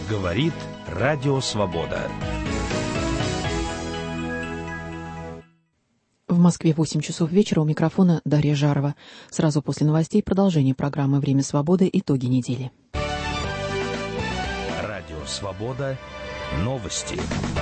Говорит Радио Свобода. В Москве 8 часов вечера, у микрофона Дарья Жарова. Сразу после новостей продолжение программы «Время свободы. Итоги недели». Радио Свобода. Новости.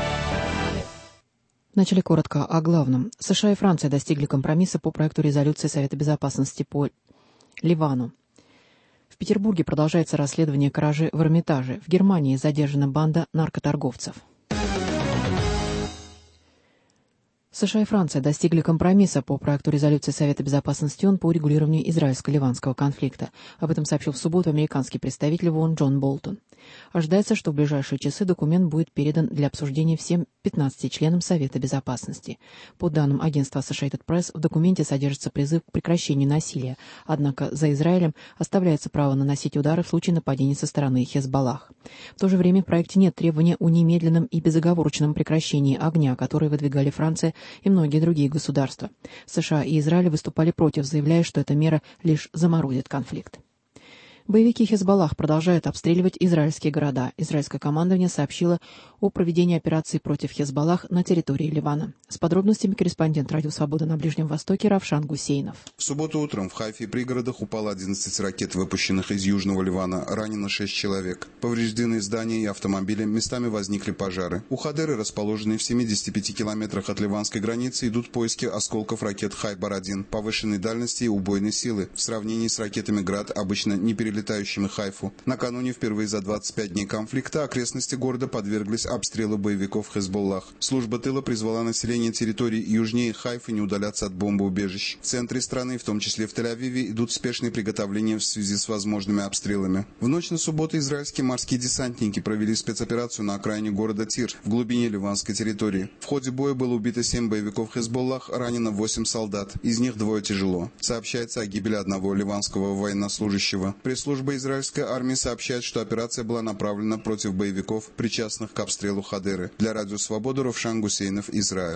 Вначале коротко о главном. США и Франция достигли компромисса по проекту резолюции Совета Безопасности по Ливану. В Петербурге продолжается расследование кражи в Эрмитаже. В Германии задержана банда наркоторговцев. США и Франция достигли компромисса по проекту резолюции Совета Безопасности ООН по урегулированию израильско-ливанского конфликта. Об этом сообщил в субботу американский представитель в ООН Джон Болтон. Ожидается, что в ближайшие часы документ будет передан для обсуждения всем 15 членам Совета Безопасности. По данным агентства Associated Press, в документе содержится призыв к прекращению насилия, однако за Израилем оставляется право наносить удары в случае нападения со стороны Хезболлах. В то же время в проекте нет требования о немедленном и безоговорочном прекращении огня, которые выдвигали Франция и многие другие государства. США и Израиль выступали против, заявляя, что эта мера лишь заморозит конфликт. Боевики Хезболлах продолжают обстреливать израильские города. Израильское командование сообщило о проведении операции против Хезболлах на территории Ливана. С подробностями корреспондент Радио Свобода на Ближнем Востоке Равшан Гусейнов. В субботу утром в Хайфе и пригородах упало 11 ракет, выпущенных из Южного Ливана. Ранено 6 человек. Повреждены здания и автомобили, местами возникли пожары. У Хадеры, расположенной в 75 километрах от ливанской границы, идут поиски осколков ракет Хайбар-1 повышенной дальности и убойной силы в сравнении с ракетами «Град», обычно не перелетающими Хайфу. Накануне, впервые за 25 дней конфликта, окрестности города подверглись обстрелу боевиков Хезболлах. Служба тыла призвала население территорий южнее Хайфы не удаляться от бомбоубежищ. В центре страны, в том числе в Тель-Авиве, идут спешные приготовления в связи с возможными обстрелами. В ночь на субботу израильские морские десантники провели спецоперацию на окраине города Тир, в глубине ливанской территории. В ходе боя было убито 7 боевиков Хезболлах, ранено 8 солдат, из них 2 тяжело. Сообщается о гибели одного ливанского военнослужащего. Пресс-служба израильской армии сообщает, что операция была направлена против боевиков, причастных к обстрелу Хадеры. Для Радио Свобода Равшан Гусейнов, Израиль.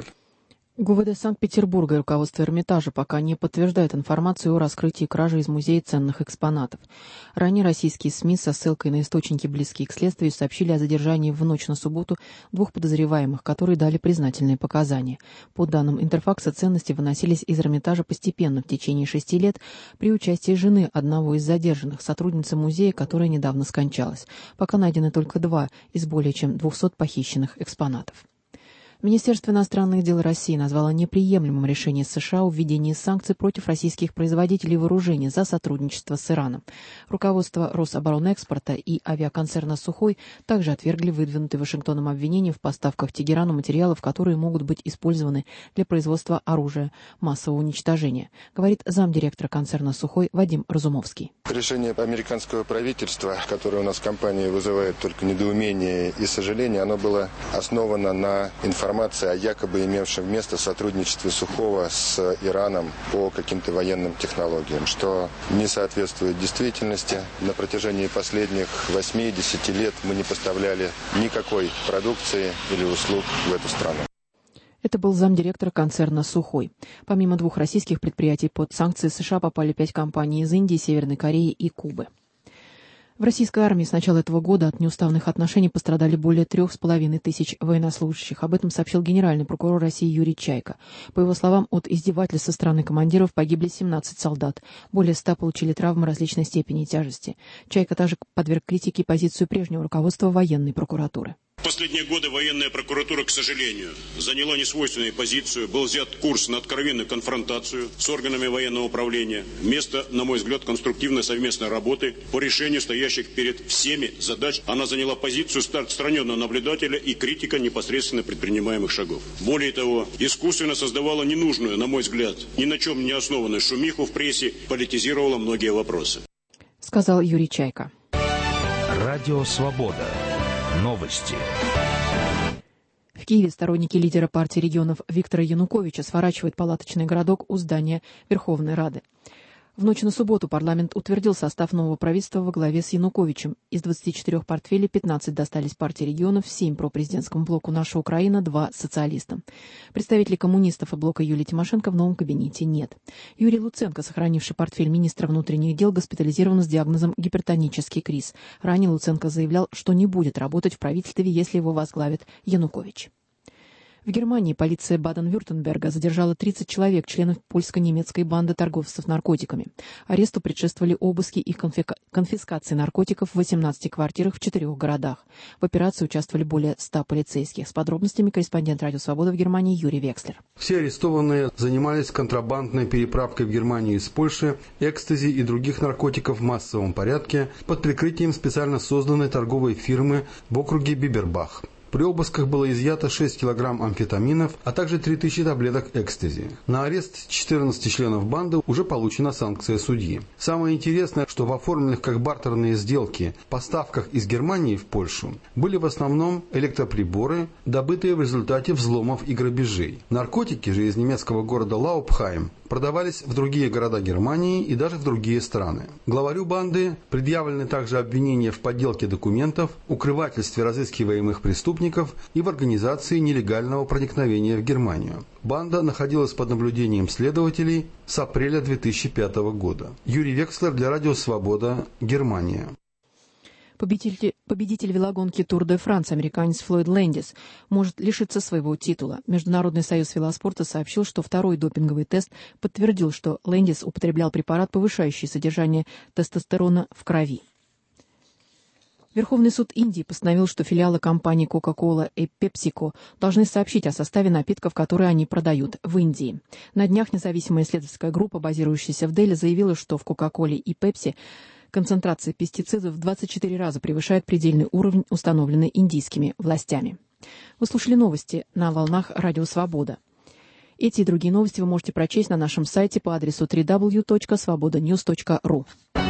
ГУВД Санкт-Петербурга и руководство Эрмитажа пока не подтверждают информацию о раскрытии кражи из музея ценных экспонатов. Ранее российские СМИ со ссылкой на источники, близкие к следствию, сообщили о задержании в ночь на субботу 2 подозреваемых, которые дали признательные показания. По данным Интерфакса, ценности выносились из Эрмитажа постепенно в течение 6 лет при участии жены одного из задержанных, сотрудницы музея, которая недавно скончалась. Пока найдены только 2 из более чем 200 похищенных экспонатов. Министерство иностранных дел России назвало неприемлемым решение США о введении санкций против российских производителей вооружений за сотрудничество с Ираном. Руководство Рособоронэкспорта и авиаконцерна «Сухой» также отвергли выдвинутые Вашингтоном обвинения в поставках Тегерану материалов, которые могут быть использованы для производства оружия массового уничтожения, говорит замдиректора концерна «Сухой» Вадим Разумовский. Решение американского правительства, которое у нас в компании вызывает только недоумение и сожаление, оно было основано на информации о якобы имевшем место сотрудничестве Сухого с Ираном по каким-то военным технологиям, что не соответствует действительности. На протяжении последних 8-10 лет мы не поставляли никакой продукции или услуг в эту страну. Это был замдиректора концерна «Сухой». Помимо 2 российских предприятий, под санкции США попали 5 компаний из Индии, Северной Кореи и Кубы. В российской армии с начала этого года от неуставных отношений пострадали более 3,5 тысяч военнослужащих. Об этом сообщил генеральный прокурор России Юрий Чайка. По его словам, от издевательств со стороны командиров погибли 17 солдат. Более 100 получили травмы различной степени и тяжести. Чайка также подверг критике позицию прежнего руководства военной прокуратуры. В последние годы военная прокуратура, к сожалению, заняла несвойственную позицию, был взят курс на откровенную конфронтацию с органами военного управления, вместо, на мой взгляд, конструктивной совместной работы по решению стоящих перед всеми задач. Она заняла позицию отстраненного наблюдателя и критика непосредственно предпринимаемых шагов. Более того, искусственно создавала ненужную, на мой взгляд, ни на чем не основанную шумиху в прессе, политизировала многие вопросы. Сказал Юрий Чайка. Радио Свобода. Новости. В Киеве сторонники лидера партии регионов Виктора Януковича сворачивают палаточный городок у здания Верховной Рады. В ночь на субботу парламент утвердил состав нового правительства во главе с Януковичем. Из 24 портфелей 15 достались партии регионов, 7 пропрезидентскому блоку «Наша Украина», 2 социалистам. Представителей коммунистов и блока Юлии Тимошенко в новом кабинете нет. Юрий Луценко, сохранивший портфель министра внутренних дел, госпитализирован с диагнозом гипертонический криз. Ранее Луценко заявлял, что не будет работать в правительстве, если его возглавит Янукович. В Германии полиция Баден-Вюртемберга задержала 30 человек, членов польско-немецкой банды торговцев наркотиками. Аресту предшествовали обыски и конфискации наркотиков в 18 квартирах в 4 городах. В операции участвовали более 100 полицейских. С подробностями корреспондент «Радио Свобода» в Германии Юрий Векслер. Все арестованные занимались контрабандной переправкой в Германию из Польши экстази и других наркотиков в массовом порядке под прикрытием специально созданной торговой фирмы в округе Бибербах. При обысках было изъято 6 килограмм амфетаминов, а также 3000 таблеток экстази. На арест 14 членов банды уже получена санкция судьи. Самое интересное, что в оформленных как бартерные сделки поставках из Германии в Польшу были в основном электроприборы, добытые в результате взломов и грабежей. Наркотики же из немецкого города Лаупхайм продавались в другие города Германии и даже в другие страны. Главарю банды предъявлены также обвинения в подделке документов, укрывательстве разыскиваемых преступников и в организации нелегального проникновения в Германию. Банда находилась под наблюдением следователей с апреля 2005 года. Юрий Векслер для Радио Свобода, Германия. Победитель велогонки Тур де Франс, американец Флойд Лэндис, может лишиться своего титула. Международный союз велоспорта сообщил, что второй допинговый тест подтвердил, что Лэндис употреблял препарат, повышающий содержание тестостерона в крови. Верховный суд Индии постановил, что филиалы компаний Coca-Cola и PepsiCo должны сообщить о составе напитков, которые они продают в Индии. На днях независимая исследовательская группа, базирующаяся в Дели, заявила, что в Coca-Cola и Pepsi концентрация пестицидов в 24 раза превышает предельный уровень, установленный индийскими властями. Вы слушали новости на волнах Радио Свобода. Эти и другие новости вы можете прочесть на нашем сайте по адресу www.svobodanews.ru.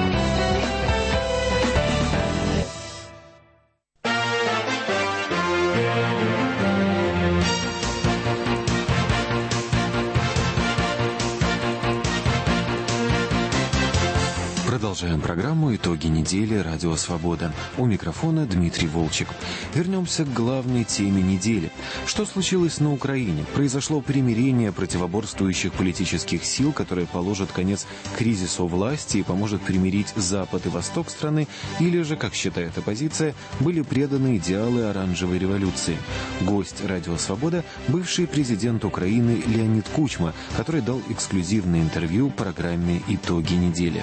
Продолжаем программу «Итоги недели. Радио Свобода». У микрофона Дмитрий Волчек. Вернемся к главной теме недели. Что случилось на Украине? Произошло примирение противоборствующих политических сил, которое положит конец кризису власти и поможет примирить Запад и Восток страны, или же, как считает оппозиция, были преданы идеалы оранжевой революции? Гость «Радио Свобода» — бывший президент Украины Леонид Кучма, который дал эксклюзивное интервью программе «Итоги недели».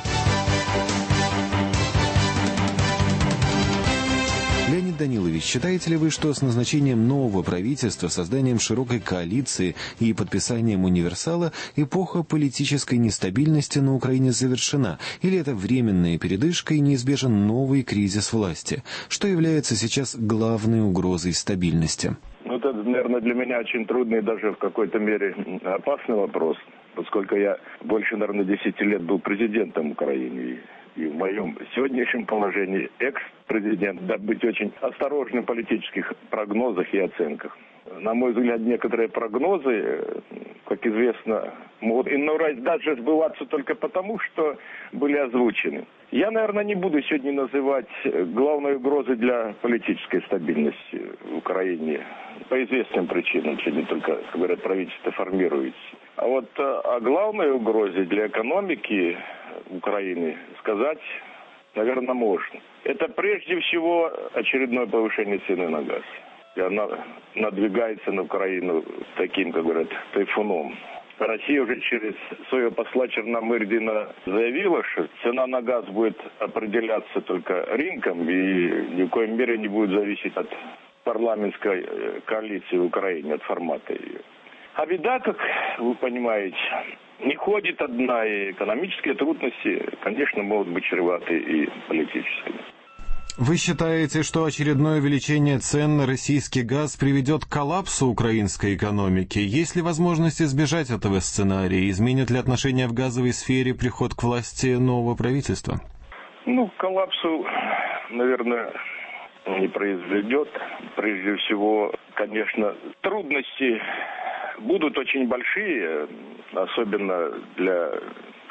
Леонид Данилович, считаете ли вы, что с назначением нового правительства, созданием широкой коалиции и подписанием универсала эпоха политической нестабильности на Украине завершена? Или это временная передышка и неизбежен новый кризис власти? Что является сейчас главной угрозой стабильности? Это, наверное, для меня очень трудный и даже в какой-то мере опасный вопрос, поскольку я больше, наверное, 10 лет был президентом Украины. И в моем сегодняшнем положении экс-президент, да, быть очень осторожным в политических прогнозах и оценках. На мой взгляд, некоторые прогнозы, как известно, могут иной раз даже сбываться только потому, что были озвучены. Я, наверное, не буду сегодня называть главной угрозой для политической стабильности в Украине по известным причинам. Сегодня только, как говорят, правительство формируется. А вот о главной угрозе для экономики Украины сказать, наверное, можно. Это прежде всего очередное повышение цены на газ. И она надвигается на Украину таким, как говорят, тайфуном. Россия уже через своего посла Черномырдина заявила, что цена на газ будет определяться только рынком и ни в коем мере не будет зависеть от парламентской коалиции в Украине, от формата ее. А беда, как вы понимаете, не ходит одна, и экономические трудности, конечно, могут быть чреваты и политическими. Вы считаете, что очередное увеличение цен на российский газ приведет к коллапсу украинской экономики? Есть ли возможность избежать этого сценария? Изменит ли отношения в газовой сфере приход к власти нового правительства? К коллапсу, наверное, не произведет. Прежде всего, конечно, трудности будут очень большие, особенно для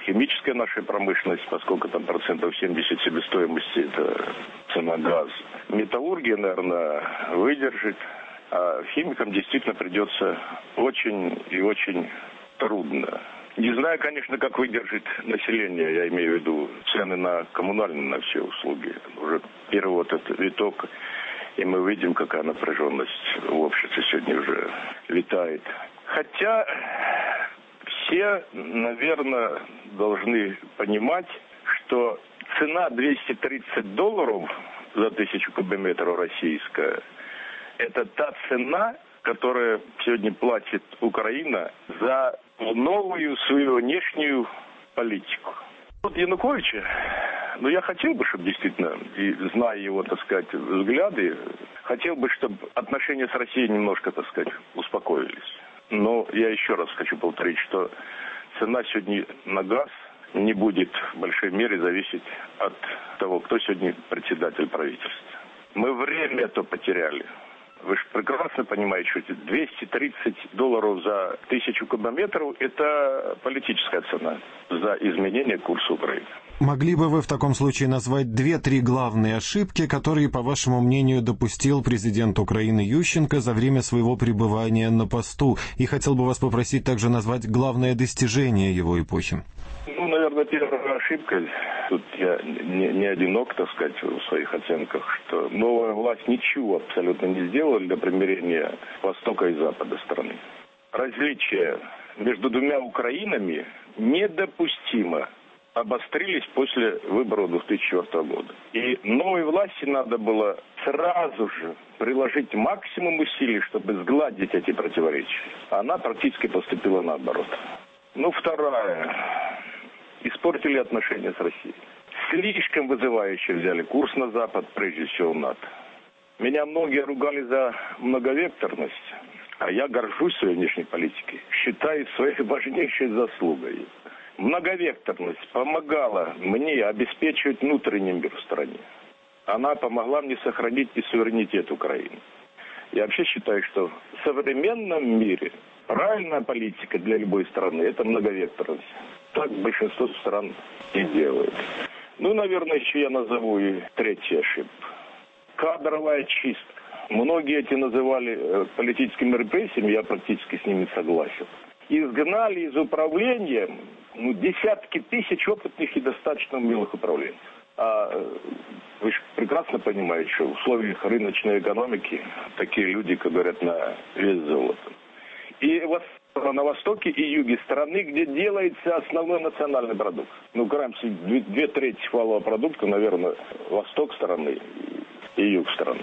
химическая наша промышленность, поскольку там 70% себестоимости это цена газа. Металлургия, наверное, выдержит, а химикам действительно придется очень и очень трудно. Не знаю, конечно, как выдержит население, я имею в виду цены на коммунальные, на все услуги. Уже первый вот этот виток, и мы видим, какая напряженность в обществе сегодня уже витает. Хотя все, наверное, должны понимать, что цена $230 за 1000 кубометров российская, это та цена, которую сегодня платит Украина за новую свою внешнюю политику. Вот Януковича, я хотел бы, чтобы действительно, и зная его, так сказать, взгляды, хотел бы, чтобы отношения с Россией немножко, так сказать, успокоились. Но я еще раз хочу повторить, что цена сегодня на газ не будет в большой мере зависеть от того, кто сегодня председатель правительства. Мы время это потеряли. Вы же прекрасно понимаете, что $230 за 1000 кубометров – это политическая цена за изменение курса Украины. Могли бы вы в таком случае назвать 2-3 главные ошибки, которые, по вашему мнению, допустил президент Украины Ющенко за время своего пребывания на посту? И хотел бы вас попросить также назвать главное достижение его эпохи. Наверное, первая ошибка, тут я не одинок, так сказать, в своих оценках, что новая власть ничего абсолютно не сделала для примирения Востока и Запада страны. Различия между двумя Украинами недопустимо обострились после выборов 2004 года. И новой власти надо было сразу же приложить максимум усилий, чтобы сгладить эти противоречия. Она практически поступила наоборот. Вторая. Испортили отношения с Россией. Слишком вызывающе взяли курс на Запад, прежде всего в НАТО. Меня многие ругали за многовекторность, а я горжусь своей внешней политикой. Считаю своей важнейшей заслугой. Многовекторность помогала мне обеспечивать внутренний мир в стране. Она помогла мне сохранить и суверенитет Украины. Я вообще считаю, что в современном мире правильная политика для любой страны – это многовекторность. Так большинство стран и делает. Наверное, еще я назову и третью ошибку. Кадровая чистка. Многие эти называли политическими репрессиями, я практически с ними согласен. Изгнали из управления десятки тысяч опытных и достаточно умелых управленцев. А вы же прекрасно понимаете, что в условиях рыночной экономики такие люди, как говорят, на вес золота. И вот на востоке и юге страны, где делается основной национальный продукт. Кроме 2/3 валового продукта, наверное, восток страны и юг страны.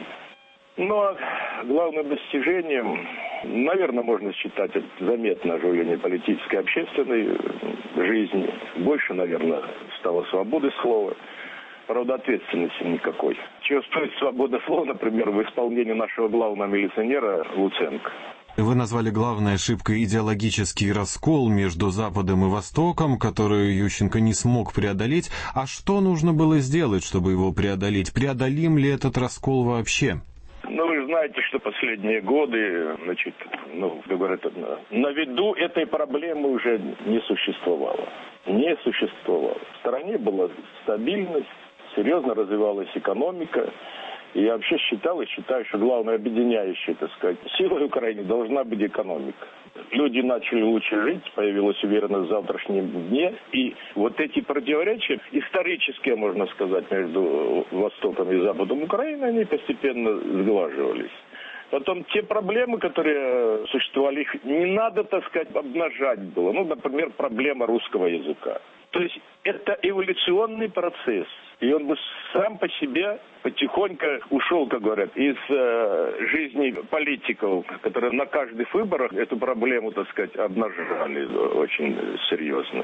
Но главным достижением, наверное, можно считать заметное оживление политической и общественной жизни. Больше, наверное, стало свободы слова. Правда, ответственности никакой. Чего стоит свобода слова, например, в исполнении нашего главного милиционера Луценко. Вы назвали главной ошибкой идеологический раскол между Западом и Востоком, который Ющенко не смог преодолеть. А что нужно было сделать, чтобы его преодолеть? Преодолим ли этот раскол вообще? Вы знаете, что последние годы, как говорят, на виду этой проблемы уже не существовало. Не существовало. В стране была стабильность, серьезно развивалась экономика. И я вообще считаю, что главной объединяющей, так сказать, силой Украины должна быть экономика. Люди начали лучше жить, появилась уверенность в завтрашнем дне. И вот эти противоречия, исторические, можно сказать, между Востоком и Западом Украины, они постепенно сглаживались. Потом те проблемы, которые существовали, их не надо, так сказать, обнажать было. Например, проблема русского языка. То есть это эволюционный процесс. И он бы сам по себе потихоньку ушел, как говорят, из жизни политиков, которые на каждых выборах эту проблему, так сказать, обнажали очень серьезно.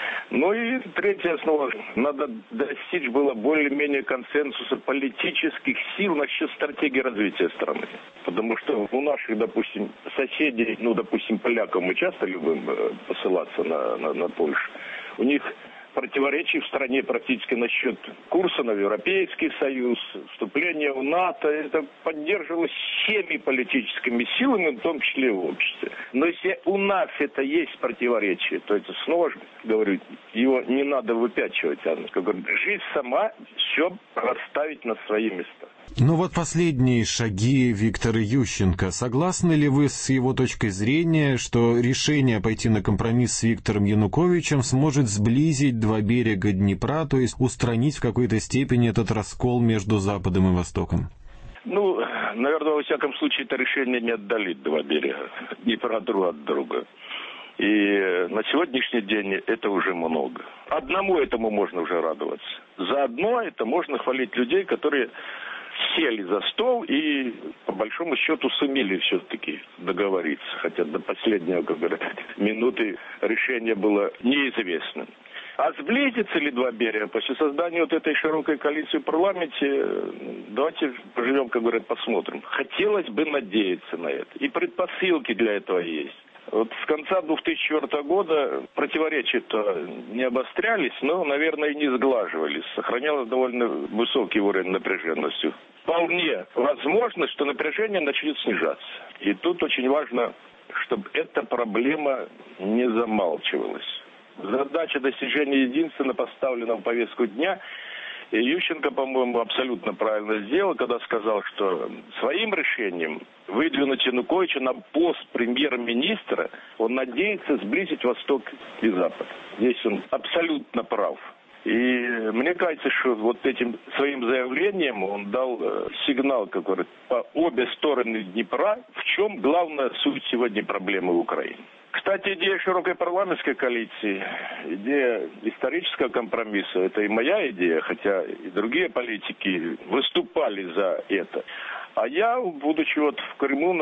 И третья основа. Надо достичь было более-менее консенсуса политических сил насчет стратегии развития страны. Потому что у наших, допустим, соседей, допустим, поляков, мы часто любим посылаться на Польшу. У них противоречий в стране практически насчет курса на Европейский Союз, вступления в НАТО. Это поддерживалось всеми политическими силами, в том числе и в обществе. Но если у нас это есть противоречие, то это снова же, говорю, его не надо выпячивать. Как говорю, жизнь сама все расставить на свои места. Ну вот последние шаги Виктора Ющенко. Согласны ли вы с его точкой зрения, что решение пойти на компромисс с Виктором Януковичем сможет сблизить два берега Днепра, то есть устранить в какой-то степени этот раскол между Западом и Востоком? Ну, наверное, во всяком случае, это решение не отдалит два берега Днепра друг от друга. И на сегодняшний день это уже много. Одному этому можно уже радоваться. Заодно это можно хвалить людей, которые сели за стол и, по большому счету, сумели все-таки договориться. Хотя до последнего, как говорят, минуты решение было неизвестным. А сблизятся ли два берега после создания вот этой широкой коалиции в парламенте, давайте поживем, как говорят, посмотрим. Хотелось бы надеяться на это. И предпосылки для этого есть. Вот с конца 2004 года противоречия-то не обострялись, но, наверное, и не сглаживались. Сохранялся довольно высокий уровень напряженности. Вполне возможно, что напряжение начнет снижаться. И тут очень важно, чтобы эта проблема не замалчивалась. Задача достижения единства поставлена в повестку дня. И Ющенко, по-моему, абсолютно правильно сделал, когда сказал, что своим решением выдвинуть Януковича на пост премьер-министра, он надеется сблизить Восток и Запад. Здесь он абсолютно прав. И мне кажется, что вот этим своим заявлением он дал сигнал, как говорят, по обе стороны Днепра, в чем главная суть сегодня проблемы в Украине. Кстати, идея широкой парламентской коалиции, идея исторического компромисса, это и моя идея, хотя и другие политики выступали за это. А я, будучи вот в Крыму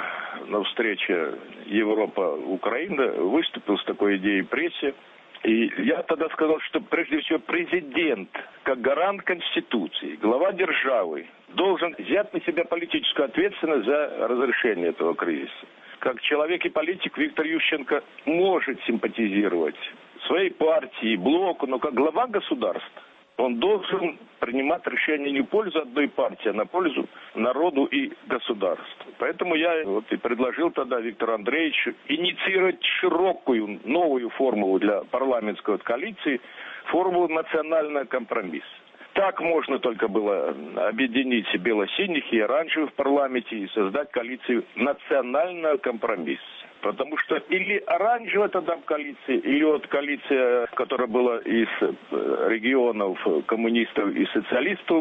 на встрече Европа-Украина, выступил с такой идеей в прессе. И я тогда сказал, что прежде всего президент, как гарант Конституции, глава державы, должен взять на себя политическую ответственность за разрешение этого кризиса. Как человек и политик Виктор Ющенко может симпатизировать своей партии, блоку, но как глава государства он должен принимать решения не в пользу одной партии, а на пользу народу и государству. Поэтому я вот и предложил тогда Виктору Андреевичу инициировать широкую новую формулу для парламентской коалиции, формулу национального компромисса. Так можно только было объединить бело-синих и оранжевых в парламенте и создать коалицию национального компромисса. Потому что или оранжевая тогда в коалиции, или вот коалиция, которая была из регионов коммунистов и социалистов,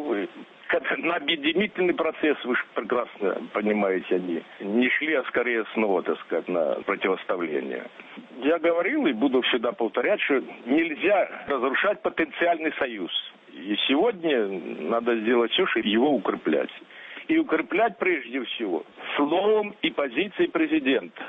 на объединительный процесс, вы же прекрасно понимаете, они не шли, а скорее снова, так сказать, на противоставление. Я говорил и буду всегда повторять, что нельзя разрушать потенциальный союз. И сегодня надо сделать все, чтобы его укреплять. И укреплять прежде всего словом и позицией президента.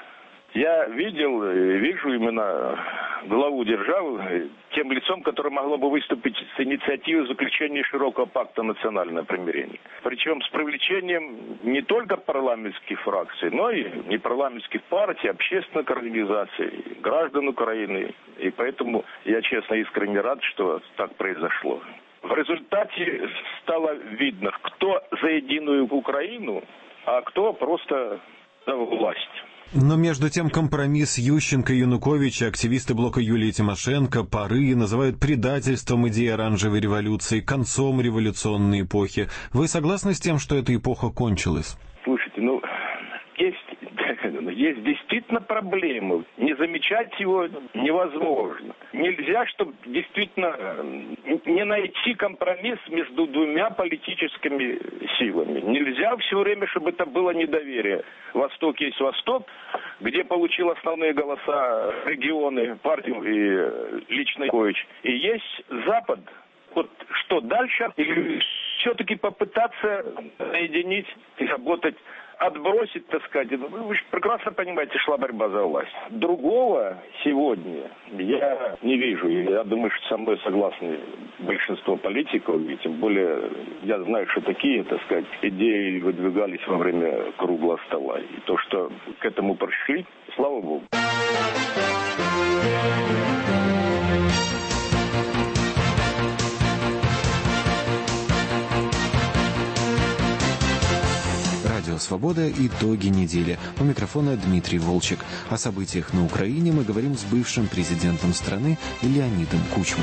Я видел, вижу именно главу державы тем лицом, которое могло бы выступить с инициативой заключения широкого пакта национального примирения. Причем с привлечением не только парламентских фракций, но и непарламентских партий, общественных организаций, граждан Украины. И поэтому я, честно, искренне рад, что так произошло. В результате стало видно, кто за единую Украину, а кто просто за власть. Но между тем компромисс Ющенко и Януковича активисты блока Юлии Тимошенко, ПАРЫ называют предательством идеи оранжевой революции, концом революционной эпохи. Вы согласны с тем, что эта эпоха кончилась? Слушайте, есть действительно проблемы. Не замечать его невозможно. Нельзя, чтобы действительно не найти компромисс между двумя политическими силами. Нельзя все время, чтобы это было недоверие. Восток есть Восток, где получил основные голоса регионы, партию и лично Янукович. И есть Запад. Вот что дальше? Или все-таки попытаться соединить и работать, отбросить, так сказать. Вы же прекрасно понимаете, шла борьба за власть. Другого сегодня я не вижу. И я думаю, что со мной согласны большинство политиков. И тем более я знаю, что такие, так сказать, идеи выдвигались во время круглого стола. И то, что к этому пришли, слава Богу. «Свобода. Итоги недели». У микрофона Дмитрий Волчек. О событиях на Украине мы говорим с бывшим президентом страны Леонидом Кучмой.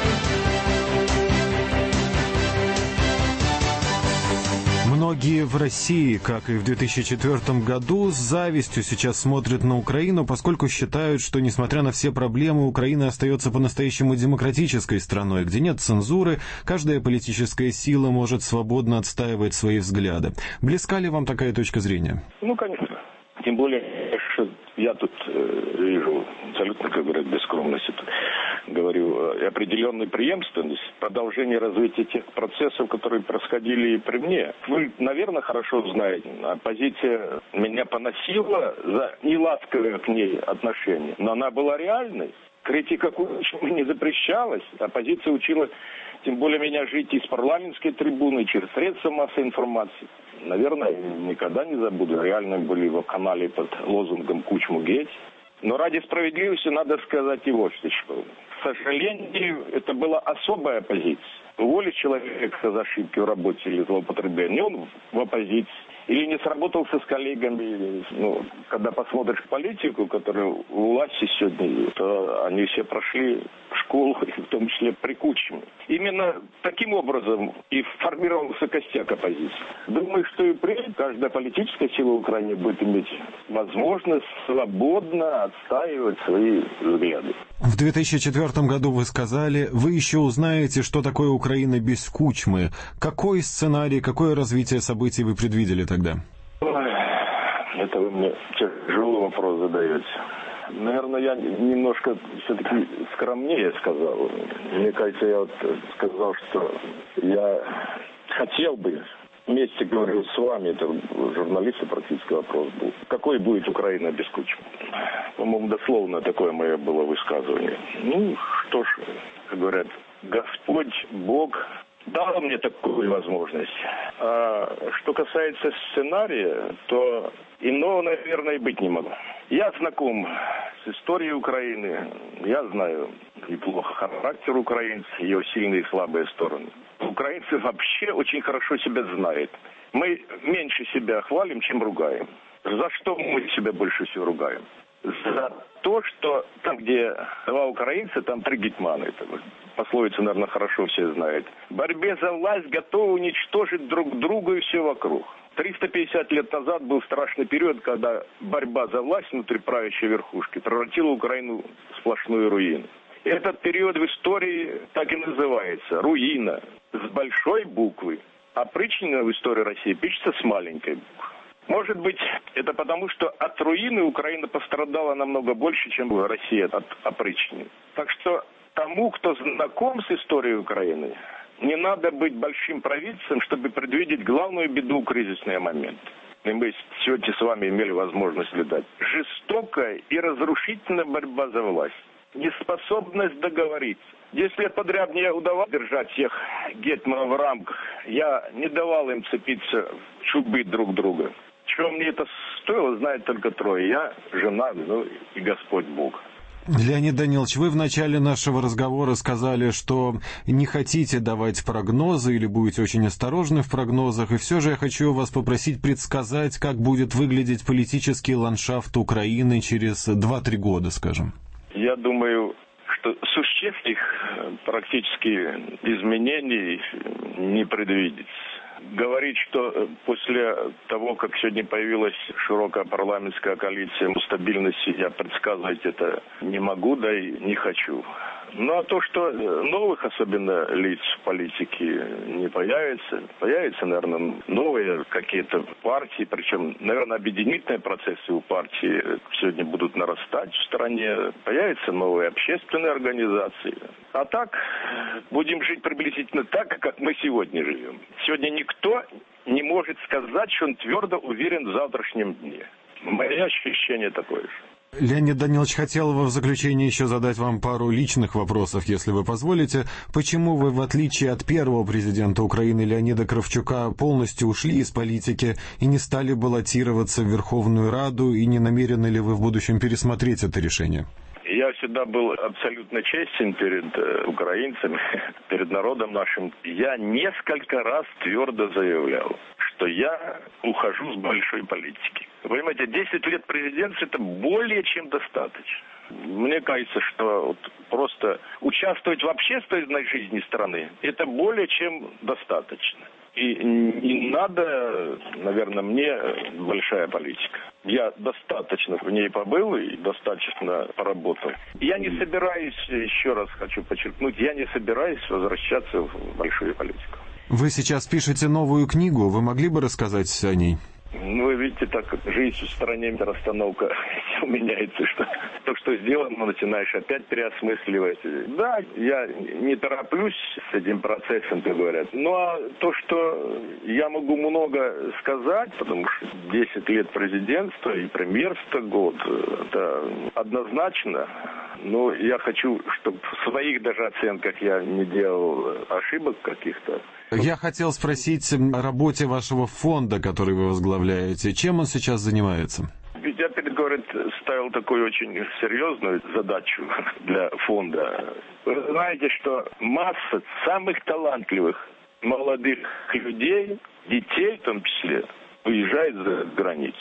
Многие в России, как и в 2004 году, с завистью сейчас смотрят на Украину, поскольку считают, что, несмотря на все проблемы, Украина остается по-настоящему демократической страной, где нет цензуры, каждая политическая сила может свободно отстаивать свои взгляды. Близка ли вам такая точка зрения? Ну, конечно. Тем более, что я тут вижу абсолютно, как говорят, без скромности, говорю, определенную преемственность, продолжение развития тех процессов, которые происходили и при мне. Вы, наверное, хорошо знаете, оппозиция меня поносила за неласковое к ней отношение, но она была реальной. Критика Кучмы не запрещалась, оппозиция учила, тем более меня жить из парламентской трибуны, через средства массовой информации. Наверное, никогда не забуду, реально были в канале под лозунгом «Кучму геть». Но ради справедливости надо сказать и вот что. К сожалению, это была особая позиция. Уволить человека за ошибки в работе или злоупотребление, он в оппозиции. Или не сработался с коллегами. Ну, когда посмотришь политику, которая у власти сегодня, то они все прошли школу, в том числе при Кучме. Именно таким образом и формировался костяк оппозиции. Думаю, что и при каждая политическая сила в Украине будет иметь возможность свободно отстаивать свои взгляды. В 2004 году вы сказали, вы еще узнаете, что такое Украина без Кучмы. Какой сценарий, какое развитие событий вы предвидели тогда? Это вы мне тяжелый вопрос задаете. Наверное, я немножко все-таки скромнее сказал. Мне кажется, я вот сказал, что я хотел бы, вместе говорил с вами, это журналиста практически вопрос был, какой будет Украина без Кучмы? По-моему, дословно такое мое было высказывание. Ну, что ж, как говорят, Господь, Бог дал мне такую возможность. А что касается сценария, то иного, наверное, и быть не могло. Я знаком с историей Украины, я знаю неплохо характер украинцев, ее сильные и слабые стороны. Украинцы вообще очень хорошо себя знают. Мы меньше себя хвалим, чем ругаем. За что мы себя больше всего ругаем? За то, что там, где два украинца, там три гетьмана. Это пословица, наверное, хорошо все знают. В борьбе за власть готовы уничтожить друг друга и все вокруг. 350 лет назад был страшный период, когда борьба за власть внутри правящей верхушки превратила Украину в сплошную руину. Этот период в истории так и называется – руина, с большой буквы. Опричнина в истории России пишется с маленькой буквы. Может быть, это потому, что от руины Украина пострадала намного больше, чем Россия от опричнины. Так что тому, кто знаком с историей Украины, не надо быть большим провидцем, чтобы предвидеть главную беду в кризисные моменты. И мы сегодня с вами имели возможность наблюдать. Жестокая и разрушительная борьба за власть. Неспособность договориться. 10 лет подряд мне удавалось держать всех гетьманов в рамках. Я не давал им цепиться в чубы друг друга. Чего мне это стоило, знает только трое. Я, жена, ну и Господь Бог. Леонид Данилович, вы в начале нашего разговора сказали, что не хотите давать прогнозы или будете очень осторожны в прогнозах. И все же я хочу вас попросить предсказать, как будет выглядеть политический ландшафт Украины через 2-3 года, скажем. Я думаю, что существенных практически изменений не предвидится. Говорить, что после того, как сегодня появилась широкая парламентская коалиция, стабильности я предсказывать это не могу, да и не хочу. Ну а то, что новых особенно лиц в политике не появится, наверное, новые какие-то партии, причем, наверное, объединительные процессы у партии сегодня будут нарастать в стране, появятся новые общественные организации. А так, будем жить приблизительно так, как мы сегодня живем. Сегодня никто не может сказать, что он твердо уверен в завтрашнем дне. Мое ощущение такое же. Леонид Данилович, хотел бы в заключение еще задать вам пару личных вопросов, если вы позволите. Почему вы, в отличие от первого президента Украины Леонида Кравчука, полностью ушли из политики и не стали баллотироваться в Верховную Раду, и не намерены ли вы в будущем пересмотреть это решение? Я всегда был абсолютно честен перед украинцами, перед народом нашим. Я несколько раз твердо заявлял, что я ухожу с большой политики. Вы понимаете, 10 лет президентства – это более чем достаточно. Мне кажется, что вот просто участвовать в общественной жизни страны – это более чем достаточно. И не надо, наверное, мне большая политика. Я достаточно в ней побыл и достаточно поработал. Я не собираюсь, еще раз хочу подчеркнуть, я не собираюсь возвращаться в большую политику. Вы сейчас пишете новую книгу, вы могли бы рассказать о ней? Ну, вы видите, так жизнь в стране, расстановка меняется, что то, что сделано, начинаешь опять переосмысливать. Да, я не тороплюсь с этим процессом, как говорят. Ну, а то, что я могу много сказать, потому что 10 лет президентства и премьерства год, это однозначно. Но я хочу, чтобы в своих даже оценках я не делал ошибок каких-то. Я хотел спросить о работе вашего фонда, который вы возглавляете. Чем он сейчас занимается? Я, говорит, ставил такую очень серьезную задачу для фонда. Вы знаете, что масса самых талантливых молодых людей, детей в том числе, уезжает за границу.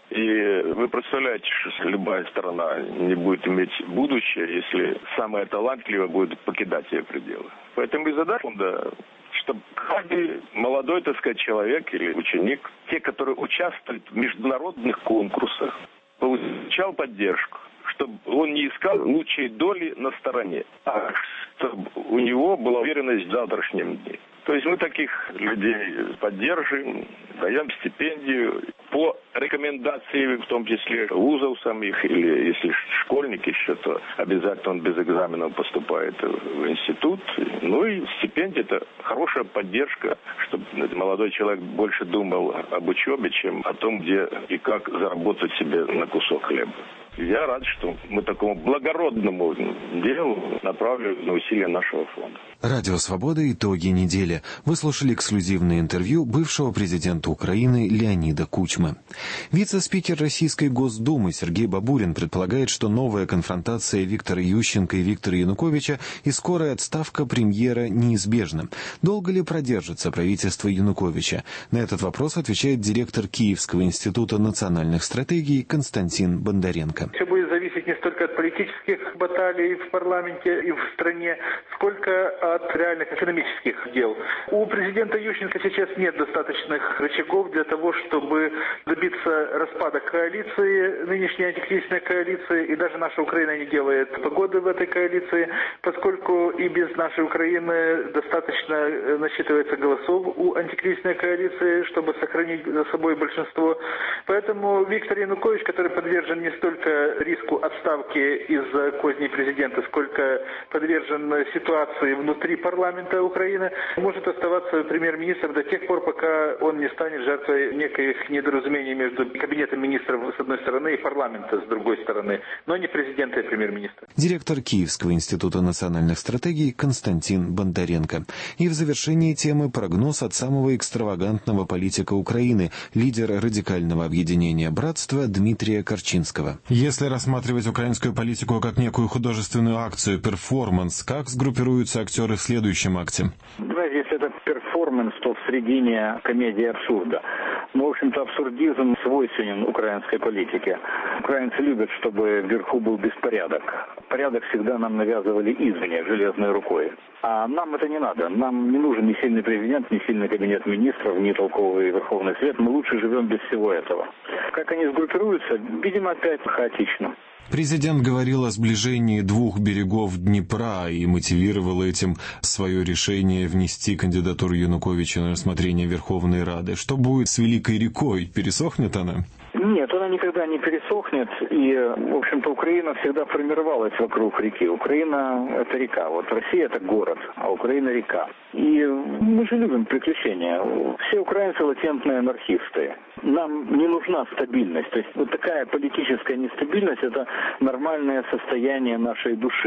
И вы представляете, что любая страна не будет иметь будущее, если самая талантливая будет покидать ее пределы. Поэтому и задача фонда, чтобы каждый молодой, так сказать, человек или ученик, те, которые участвуют в международных конкурсах, получал поддержку, чтобы он не искал лучшей доли на стороне, а чтобы у него была уверенность в завтрашнем дне. То есть мы таких людей поддерживаем, даем стипендию по рекомендации, в том числе вузов самих, или если школьник еще, то обязательно он без экзаменов поступает в институт. Ну и стипендия – это хорошая поддержка, чтобы молодой человек больше думал об учебе, чем о том, где и как заработать себе на кусок хлеба. Я рад, что мы такому благородному делу направили на усилия нашего фонда. Радио «Свобода. Итоги недели». Вы слушали эксклюзивное интервью бывшего президента Украины Леонида Кучмы. Вице-спикер Российской Госдумы Сергей Бабурин предполагает, что новая конфронтация Виктора Ющенко и Виктора Януковича и скорая отставка премьера неизбежна. Долго ли продержится правительство Януковича? На этот вопрос отвечает директор Киевского института национальных стратегий Константин Бондаренко. Все будет зависеть не столько от политических баталий в парламенте и в стране, сколько от реальных экономических дел. У президента Ющенко сейчас нет достаточных рычагов для того, чтобы добиться распада коалиции, нынешней антикризисной коалиции, и даже наша Украина не делает погоды в этой коалиции, поскольку и без нашей Украины достаточно насчитывается голосов у антикризисной коалиции, чтобы сохранить за собой большинство. Поэтому Виктор Янукович, который подвержен не столько риску отставки из-за козней президента, сколько подвержен ситуации внутри парламента Украины, может оставаться премьер-министром до тех пор, пока он не станет жертвой неких недоразумений между кабинетом министров с одной стороны и парламента с другой стороны, но не президента и премьер-министра. Директор Киевского института национальных стратегий Константин Бондаренко. И в завершении темы прогноз от самого экстравагантного политика Украины, лидера радикального объединения «Братство» Дмитрия Корчинского. Если рассматривать украинскую политику как некую художественную акцию, перформанс, как сгруппируются актеры в следующем акте? Знаете, если это перформанс, то в середине комедии абсурда. Но, в общем-то, абсурдизм свойственен украинской политике. Украинцы любят, чтобы вверху был беспорядок. Порядок всегда нам навязывали извне, железной рукой. А нам это не надо. Нам не нужен ни сильный президент, ни сильный кабинет министров, ни толковый Верховный Совет. Мы лучше живем без всего этого. Как они сгруппируются, видимо, опять хаотично. Президент говорил о сближении двух берегов Днепра и мотивировал этим свое решение внести кандидатуру Януковича на рассмотрение Верховной Рады. Что будет с Великой рекой? Пересохнет она? Нет, она никогда не пересохнет. И, в общем-то, Украина всегда формировалась вокруг реки. Украина – это река. Вот Россия – это город, а Украина – река. И мы же любим приключения. Все украинцы – латентные анархисты. Нам не нужна стабильность. То есть вот такая политическая нестабильность – это нормальное состояние нашей души.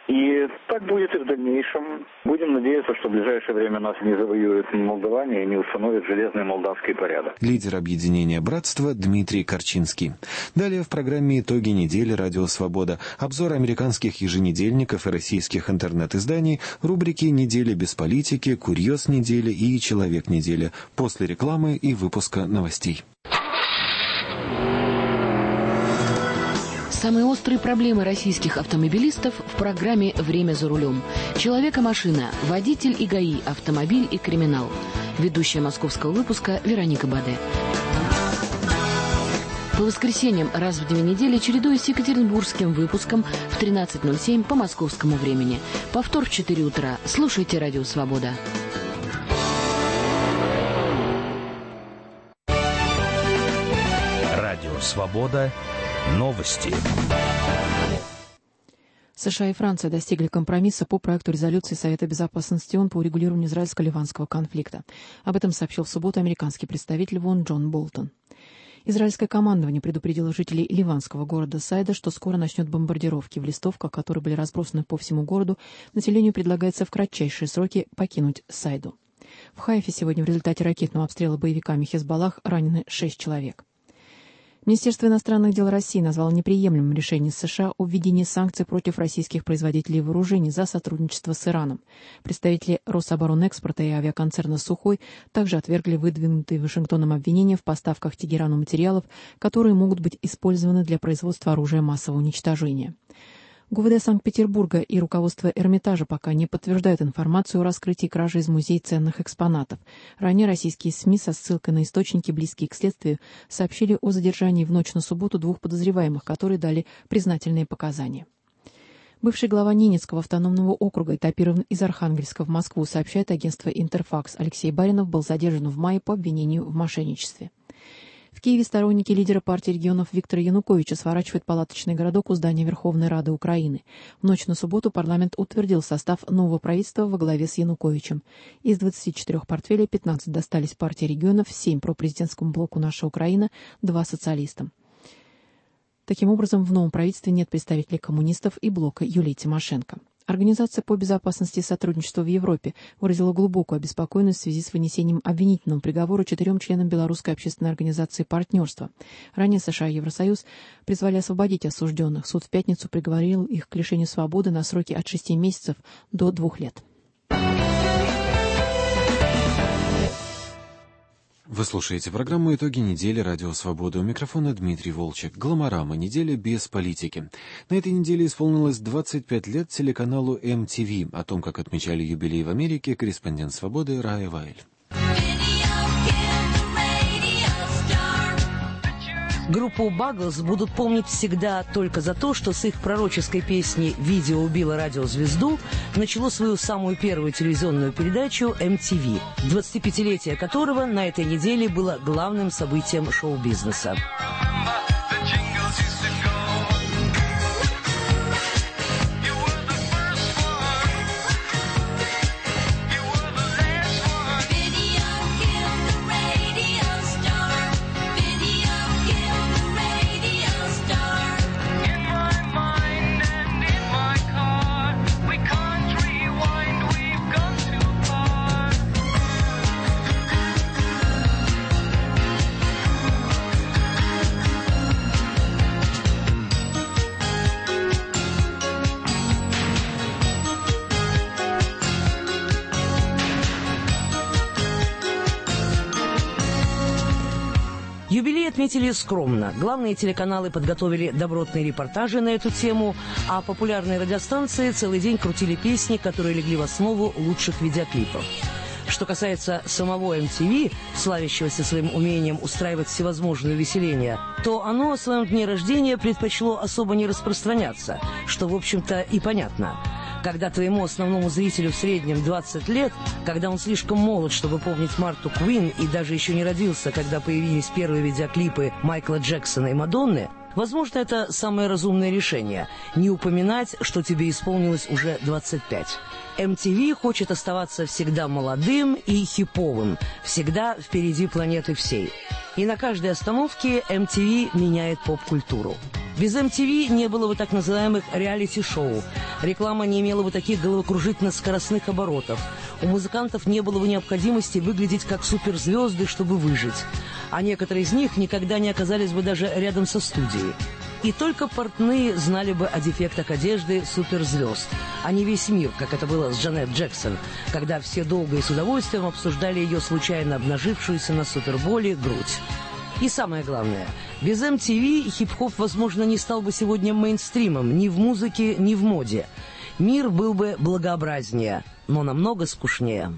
И так будет и в дальнейшем. Будем надеяться, что в ближайшее время нас не завоюют молдаване и не установят железный молдавский порядок. Лидер объединения «Братство» Дмитрий Корчинский. Далее в программе «Итоги недели. Радио Свобода». Обзор американских еженедельников и российских интернет-изданий, рубрики «Неделя без политики», «Курьез недели» и «Человек недели». После рекламы и выпуска новостей. Самые острые проблемы российских автомобилистов в программе «Время за рулем». Человек и машина, водитель и ГАИ, автомобиль и криминал. Ведущая московского выпуска Вероника Баде. По воскресеньям раз в 2 недели, чередуясь с екатеринбургским выпуском в 13:07 по московскому времени. Повтор в 4 утра. Слушайте «Радио Свобода». Радио Свобода. Новости. США и Франция достигли компромисса по проекту резолюции Совета безопасности ООН по урегулированию израильско-ливанского конфликта. Об этом сообщил в субботу американский представитель в ООН Джон Болтон. Израильское командование предупредило жителей ливанского города Сайда, что скоро начнет бомбардировки. В листовках, которые были разбросаны по всему городу, населению предлагается в кратчайшие сроки покинуть Сайду. В Хайфе сегодня в результате ракетного обстрела боевиками Хизбаллах ранены 6 человек. Министерство иностранных дел России назвало неприемлемым решение США о введении санкций против российских производителей вооружений за сотрудничество с Ираном. Представители Рособоронэкспорта и авиаконцерна «Сухой» также отвергли выдвинутые Вашингтоном обвинения в поставках Тегерану материалов, которые могут быть использованы для производства оружия массового уничтожения. ГУВД Санкт-Петербурга и руководство Эрмитажа пока не подтверждают информацию о раскрытии кражи из музея ценных экспонатов. Ранее российские СМИ со ссылкой на источники, близкие к следствию, сообщили о задержании в ночь на субботу 2 подозреваемых, которые дали признательные показания. Бывший глава Ненецкого автономного округа, этапирован из Архангельска в Москву, сообщает агентство «Интерфакс». Алексей Баринов был задержан в мае по обвинению в мошенничестве. В Киеве сторонники лидера партии регионов Виктора Януковича сворачивают палаточный городок у здания Верховной Рады Украины. В ночь на субботу парламент утвердил состав нового правительства во главе с Януковичем. Из 24 портфелей 15 достались партии регионов, 7 пропрезидентскому блоку «Наша Украина», 2 социалистам. Таким образом, в новом правительстве нет представителей коммунистов и блока Юлии Тимошенко. Организация по безопасности и сотрудничеству в Европе выразила глубокую обеспокоенность в связи с вынесением обвинительного приговора 4 членам белорусской общественной организации «Партнерство». Ранее США и Евросоюз призвали освободить осужденных. Суд в пятницу приговорил их к лишению свободы на сроки от 6 месяцев до 2 лет. Вы слушаете программу «Итоги недели. Радио Свобода». У микрофона Дмитрий Волчек. Гломорама. Неделя без политики. На этой неделе исполнилось 25 лет телеканалу MTV. О том, как отмечали юбилей в Америке, корреспондент «Свободы» Рая Вайль. Группу «Баглз» будут помнить всегда только за то, что с их пророческой песни «Видео убило радиозвезду» начало свою самую первую телевизионную передачу MTV, 25-летие которого на этой неделе было главным событием шоу-бизнеса. Юбилей отметили скромно. Главные телеканалы подготовили добротные репортажи на эту тему, а популярные радиостанции целый день крутили песни, которые легли в основу лучших видеоклипов. Что касается самого MTV, славящегося своим умением устраивать всевозможные увеселения, то оно о своем дне рождения предпочло особо не распространяться, что, в общем-то, и понятно. Когда твоему основному зрителю в среднем 20 лет, когда он слишком молод, чтобы помнить Марту Куин, и даже еще не родился, когда появились первые видеоклипы Майкла Джексона и Мадонны, возможно, это самое разумное решение – не упоминать, что тебе исполнилось уже 25. MTV хочет оставаться всегда молодым и хиповым, всегда впереди планеты всей. И на каждой остановке MTV меняет поп-культуру. Без MTV не было бы так называемых реалити-шоу. Реклама не имела бы таких головокружительно-скоростных оборотов. У музыкантов не было бы необходимости выглядеть как суперзвезды, чтобы выжить. А некоторые из них никогда не оказались бы даже рядом со студией. И только портные знали бы о дефектах одежды суперзвезд, а не весь мир, как это было с Джанет Джексон, когда все долго и с удовольствием обсуждали ее случайно обнажившуюся на суперболе грудь. И самое главное, без MTV хип-хоп, возможно, не стал бы сегодня мейнстримом ни в музыке, ни в моде. Мир был бы благообразнее, но намного скучнее.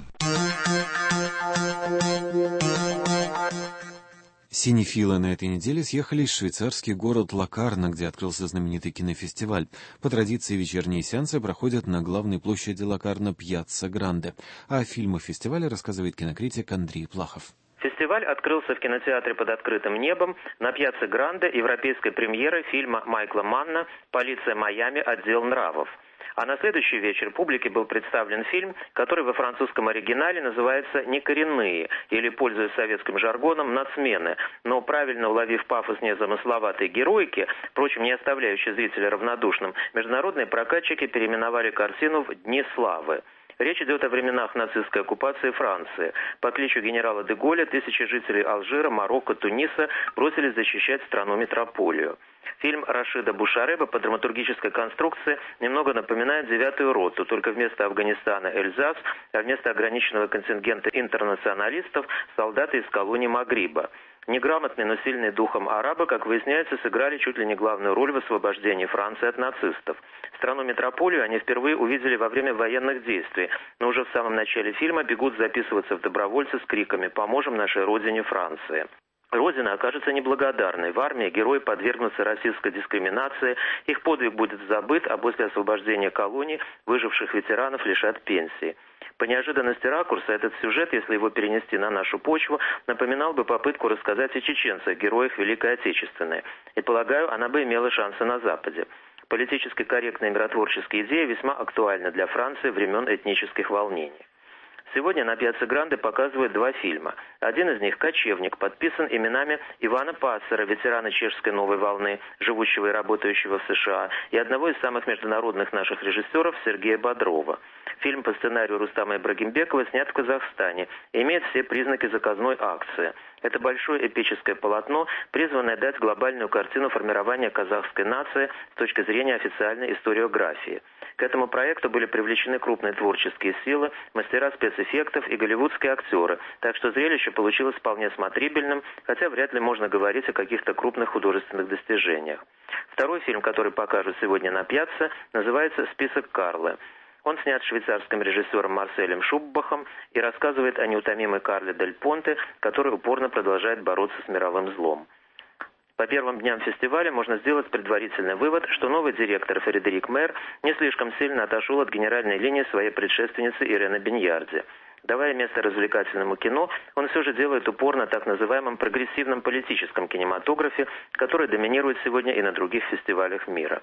Синефилы на этой неделе съехались в швейцарский город Локарно, где открылся знаменитый кинофестиваль. По традиции вечерние сеансы проходят на главной площади Локарно Пьяцца Гранде. А о фильмах фестиваля рассказывает кинокритик Андрей Плахов. Фестиваль открылся в кинотеатре под открытым небом на Пьяцца Гранде европейской премьеры фильма Майкла Манна «Полиция Майами. Отдел нравов». А на следующий вечер публике был представлен фильм, который во французском оригинале называется «Некоренные», или, пользуясь советским жаргоном, «Нацмены». Но правильно уловив пафос незамысловатой героики, впрочем, не оставляющей зрителя равнодушным, международные прокатчики переименовали картину в «Дни славы». Речь идет о временах нацистской оккупации Франции. По кличу генерала де Голля тысячи жителей Алжира, Марокко, Туниса бросились защищать страну-метрополию. Фильм Рашида Бушареба по драматургической конструкции немного напоминает «Девятую роту», только вместо Афганистана Эльзас, а вместо ограниченного контингента интернационалистов – солдаты из колонии Магриба. Неграмотные, но сильные духом арабы, как выясняется, сыграли чуть ли не главную роль в освобождении Франции от нацистов. Страну-метрополию они впервые увидели во время военных действий, но уже в самом начале фильма бегут записываться в добровольцы с криками «Поможем нашей родине Франции». Родина окажется неблагодарной. В армии герои подвергнутся расистской дискриминации, их подвиг будет забыт, а после освобождения колоний выживших ветеранов лишат пенсии. По неожиданности ракурса этот сюжет, если его перенести на нашу почву, напоминал бы попытку рассказать о чеченцах, героях Великой Отечественной. И, полагаю, она бы имела шансы на Западе. Политически корректные миротворческие идеи весьма актуальны для Франции времен этнических волнений. Сегодня на Пьяцца Гранде показывают два фильма. Один из них «Кочевник», подписан именами Ивана Пассера, ветерана чешской новой волны, живущего и работающего в США, и одного из самых международных наших режиссеров Сергея Бодрова. Фильм по сценарию Рустама Ибрагимбекова снят в Казахстане и имеет все признаки заказной акции. Это большое эпическое полотно, призванное дать глобальную картину формирования казахской нации с точки зрения официальной историографии. К этому проекту были привлечены крупные творческие силы, мастера спецэффектов и голливудские актеры, так что зрелище получилось вполне смотрибельным, хотя вряд ли можно говорить о каких-то крупных художественных достижениях. Второй фильм, который покажут сегодня на Пьяцца, называется «Список Карлы». Он снят швейцарским режиссером Марселем Шуббахом и рассказывает о неутомимой Карле Дель Понте, который упорно продолжает бороться с мировым злом. По первым дням фестиваля можно сделать предварительный вывод, что новый директор Фредерик Мэр не слишком сильно отошел от генеральной линии своей предшественницы Ирены Беньярди. Давая место развлекательному кино, он все же делает упор на так называемом прогрессивном политическом кинематографе, который доминирует сегодня и на других фестивалях мира.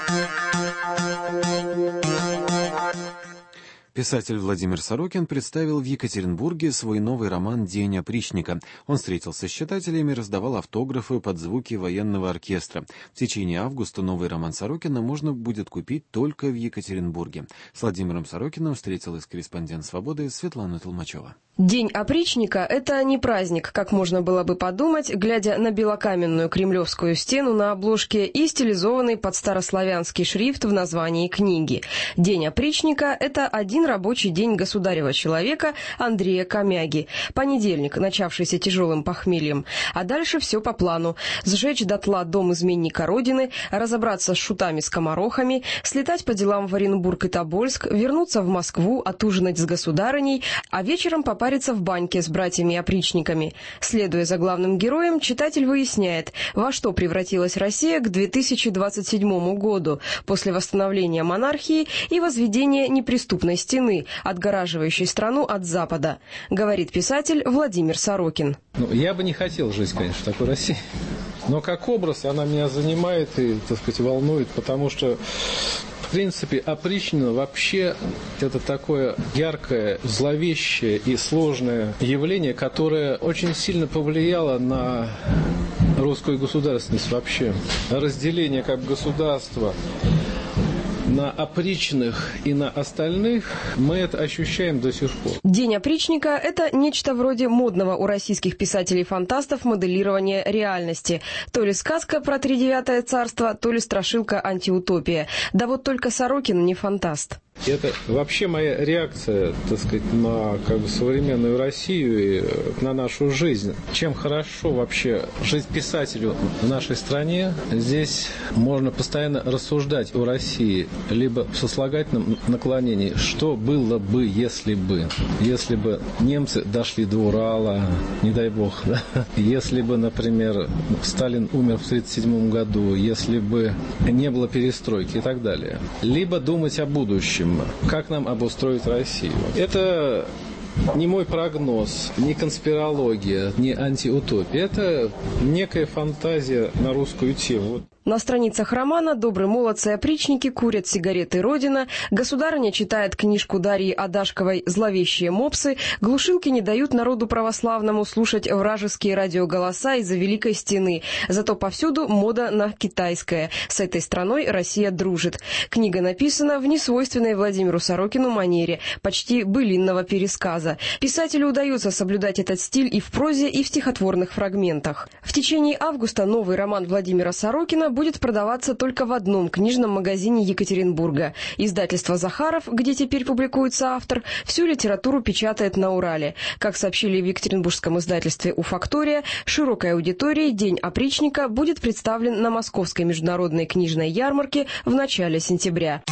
Писатель Владимир Сорокин представил в Екатеринбурге свой новый роман «День опричника». Он встретился с читателями и раздавал автографы под звуки военного оркестра. В течение августа новый роман Сорокина можно будет купить только в Екатеринбурге. С Владимиром Сорокиным встретилась корреспондент «Свободы» Светлана Толмачева. День опричника – это не праздник, как можно было бы подумать, глядя на белокаменную кремлевскую стену на обложке и стилизованный под старославянский шрифт в названии книги. День опричника – это один рабочий день государева человека Андрея Комяги. Понедельник, начавшийся тяжелым похмельем. А дальше все по плану. Сжечь дотла дом изменника Родины, разобраться с шутами-скоморохами, слетать по делам в Оренбург и Тобольск, вернуться в Москву, отужинать с государыней, а вечером попариться в баньке с братьями-опричниками. Следуя за главным героем, читатель выясняет, во что превратилась Россия к 2027 году после восстановления монархии и возведения неприступной стены, отгораживающей страну от Запада, говорит писатель Владимир Сорокин. Я бы не хотел жить, конечно, в такой России. Но как образ она меня занимает и, так сказать, волнует, потому что, в принципе, опричнина вообще это такое яркое, зловещее и сложное явление, которое очень сильно повлияло на русскую государственность вообще. Разделение как государства на опричных и на остальных, мы это ощущаем до сих пор. День опричника – это нечто вроде модного у российских писателей-фантастов моделирования реальности. То ли сказка про Тридевятое царство, то ли страшилка-антиутопия. Да вот только Сорокин не фантаст. Это вообще моя реакция, так сказать, на современную Россию и на нашу жизнь. Чем хорошо вообще жить писателю в нашей стране, здесь можно постоянно рассуждать о России, либо в сослагательном наклонении, что было бы, если бы немцы дошли до Урала, не дай бог, да? Если бы, например, Сталин умер в 1937 году, если бы не было перестройки и так далее. Либо думать о будущем. Как нам обустроить Россию? Это не мой прогноз, не конспирология, не антиутопия. Это некая фантазия на русскую тему. На страницах романа добрые молодцы-опричники курят сигареты «Родина», государыня читает книжку Дарьи Адашковой «Зловещие мопсы», глушилки не дают народу православному слушать вражеские радиоголоса из-за Великой Стены. Зато повсюду мода на китайское. С этой страной Россия дружит. Книга написана в несвойственной Владимиру Сорокину манере, почти былинного пересказа. Писателю удается соблюдать этот стиль и в прозе, и в стихотворных фрагментах. В течение августа новый роман Владимира Сорокина будет продаваться только в одном книжном магазине Екатеринбурга. Издательство «Захаров», где теперь публикуется автор, всю литературу печатает на Урале. Как сообщили в екатеринбургском издательстве «Уфактория», широкой аудитории День опричника будет представлен на Московской международной книжной ярмарке в начале сентября.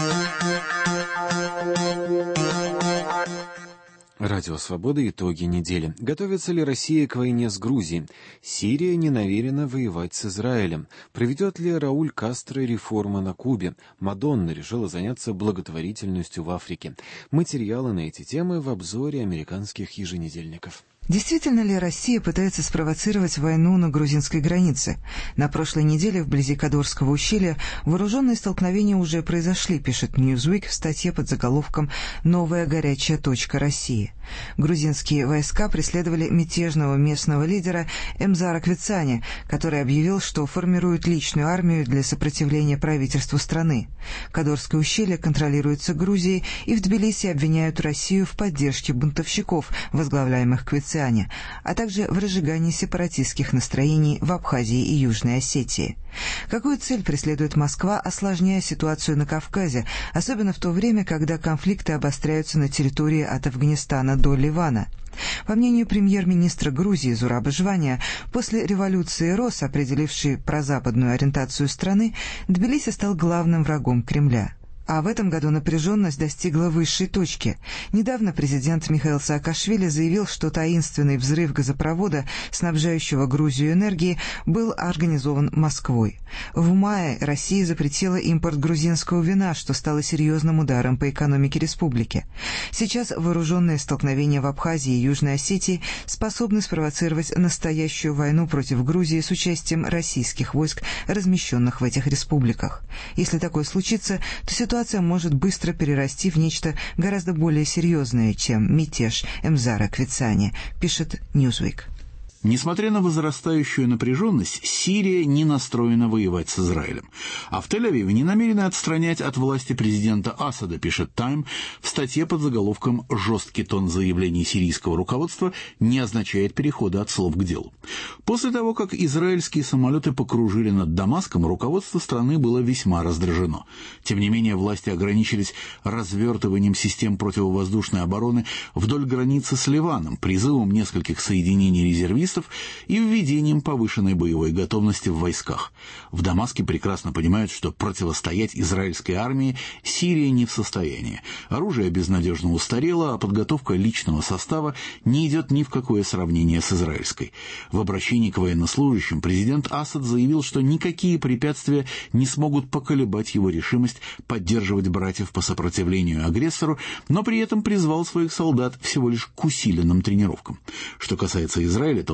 Радио «Свобода. Итоги недели». Готовится ли Россия к войне с Грузией? Сирия не намерена воевать с Израилем. Проведет ли Рауль Кастро реформы на Кубе? Мадонна решила заняться благотворительностью в Африке. Материалы на эти темы в обзоре американских еженедельников. Действительно ли Россия пытается спровоцировать войну на грузинской границе? На прошлой неделе вблизи Кадорского ущелья вооруженные столкновения уже произошли, пишет Newsweek в статье под заголовком «Новая горячая точка России». Грузинские войска преследовали мятежного местного лидера Эмзара Квицани, который объявил, что формирует личную армию для сопротивления правительству страны. Кадорское ущелье контролируется Грузией, и в Тбилиси обвиняют Россию в поддержке бунтовщиков, возглавляемых Квицани, а также в разжигании сепаратистских настроений в Абхазии и Южной Осетии. Какую цель преследует Москва, осложняя ситуацию на Кавказе, особенно в то время, когда конфликты обостряются на территории от Афганистана до Ливана? По мнению премьер-министра Грузии Зураба Жвания, после революции РОС, определившей прозападную ориентацию страны, Тбилиси стал главным врагом Кремля. А в этом году напряженность достигла высшей точки. Недавно президент Михаил Саакашвили заявил, что таинственный взрыв газопровода, снабжающего Грузию энергией, был организован Москвой. В мае Россия запретила импорт грузинского вина, что стало серьезным ударом по экономике республики. Сейчас вооруженные столкновения в Абхазии и Южной Осетии способны спровоцировать настоящую войну против Грузии с участием российских войск, размещенных в этих республиках. Если такое случится, то ситуация может быстро перерасти в нечто гораздо более серьезное, чем мятеж Эмзара Квицани, пишет Newsweek. Несмотря на возрастающую напряженность, Сирия не настроена воевать с Израилем. А в Тель-Авиве не намерены отстранять от власти президента Асада, пишет Time в статье под заголовком «Жесткий тон заявлений сирийского руководства не означает перехода от слов к делу». После того, как израильские самолеты покружили над Дамаском, руководство страны было весьма раздражено. Тем не менее, власти ограничились развертыванием систем противовоздушной обороны вдоль границы с Ливаном, призывом нескольких соединений резервистов и введением повышенной боевой готовности в войсках. В Дамаске прекрасно понимают, что противостоять израильской армии Сирия не в состоянии. Оружие безнадежно устарело, а подготовка личного состава не идет ни в какое сравнение с израильской. В обращении к военнослужащим президент Асад заявил, что никакие препятствия не смогут поколебать его решимость поддерживать братьев по сопротивлению агрессору, но при этом призвал своих солдат всего лишь к усиленным тренировкам. Что касается Израиля, то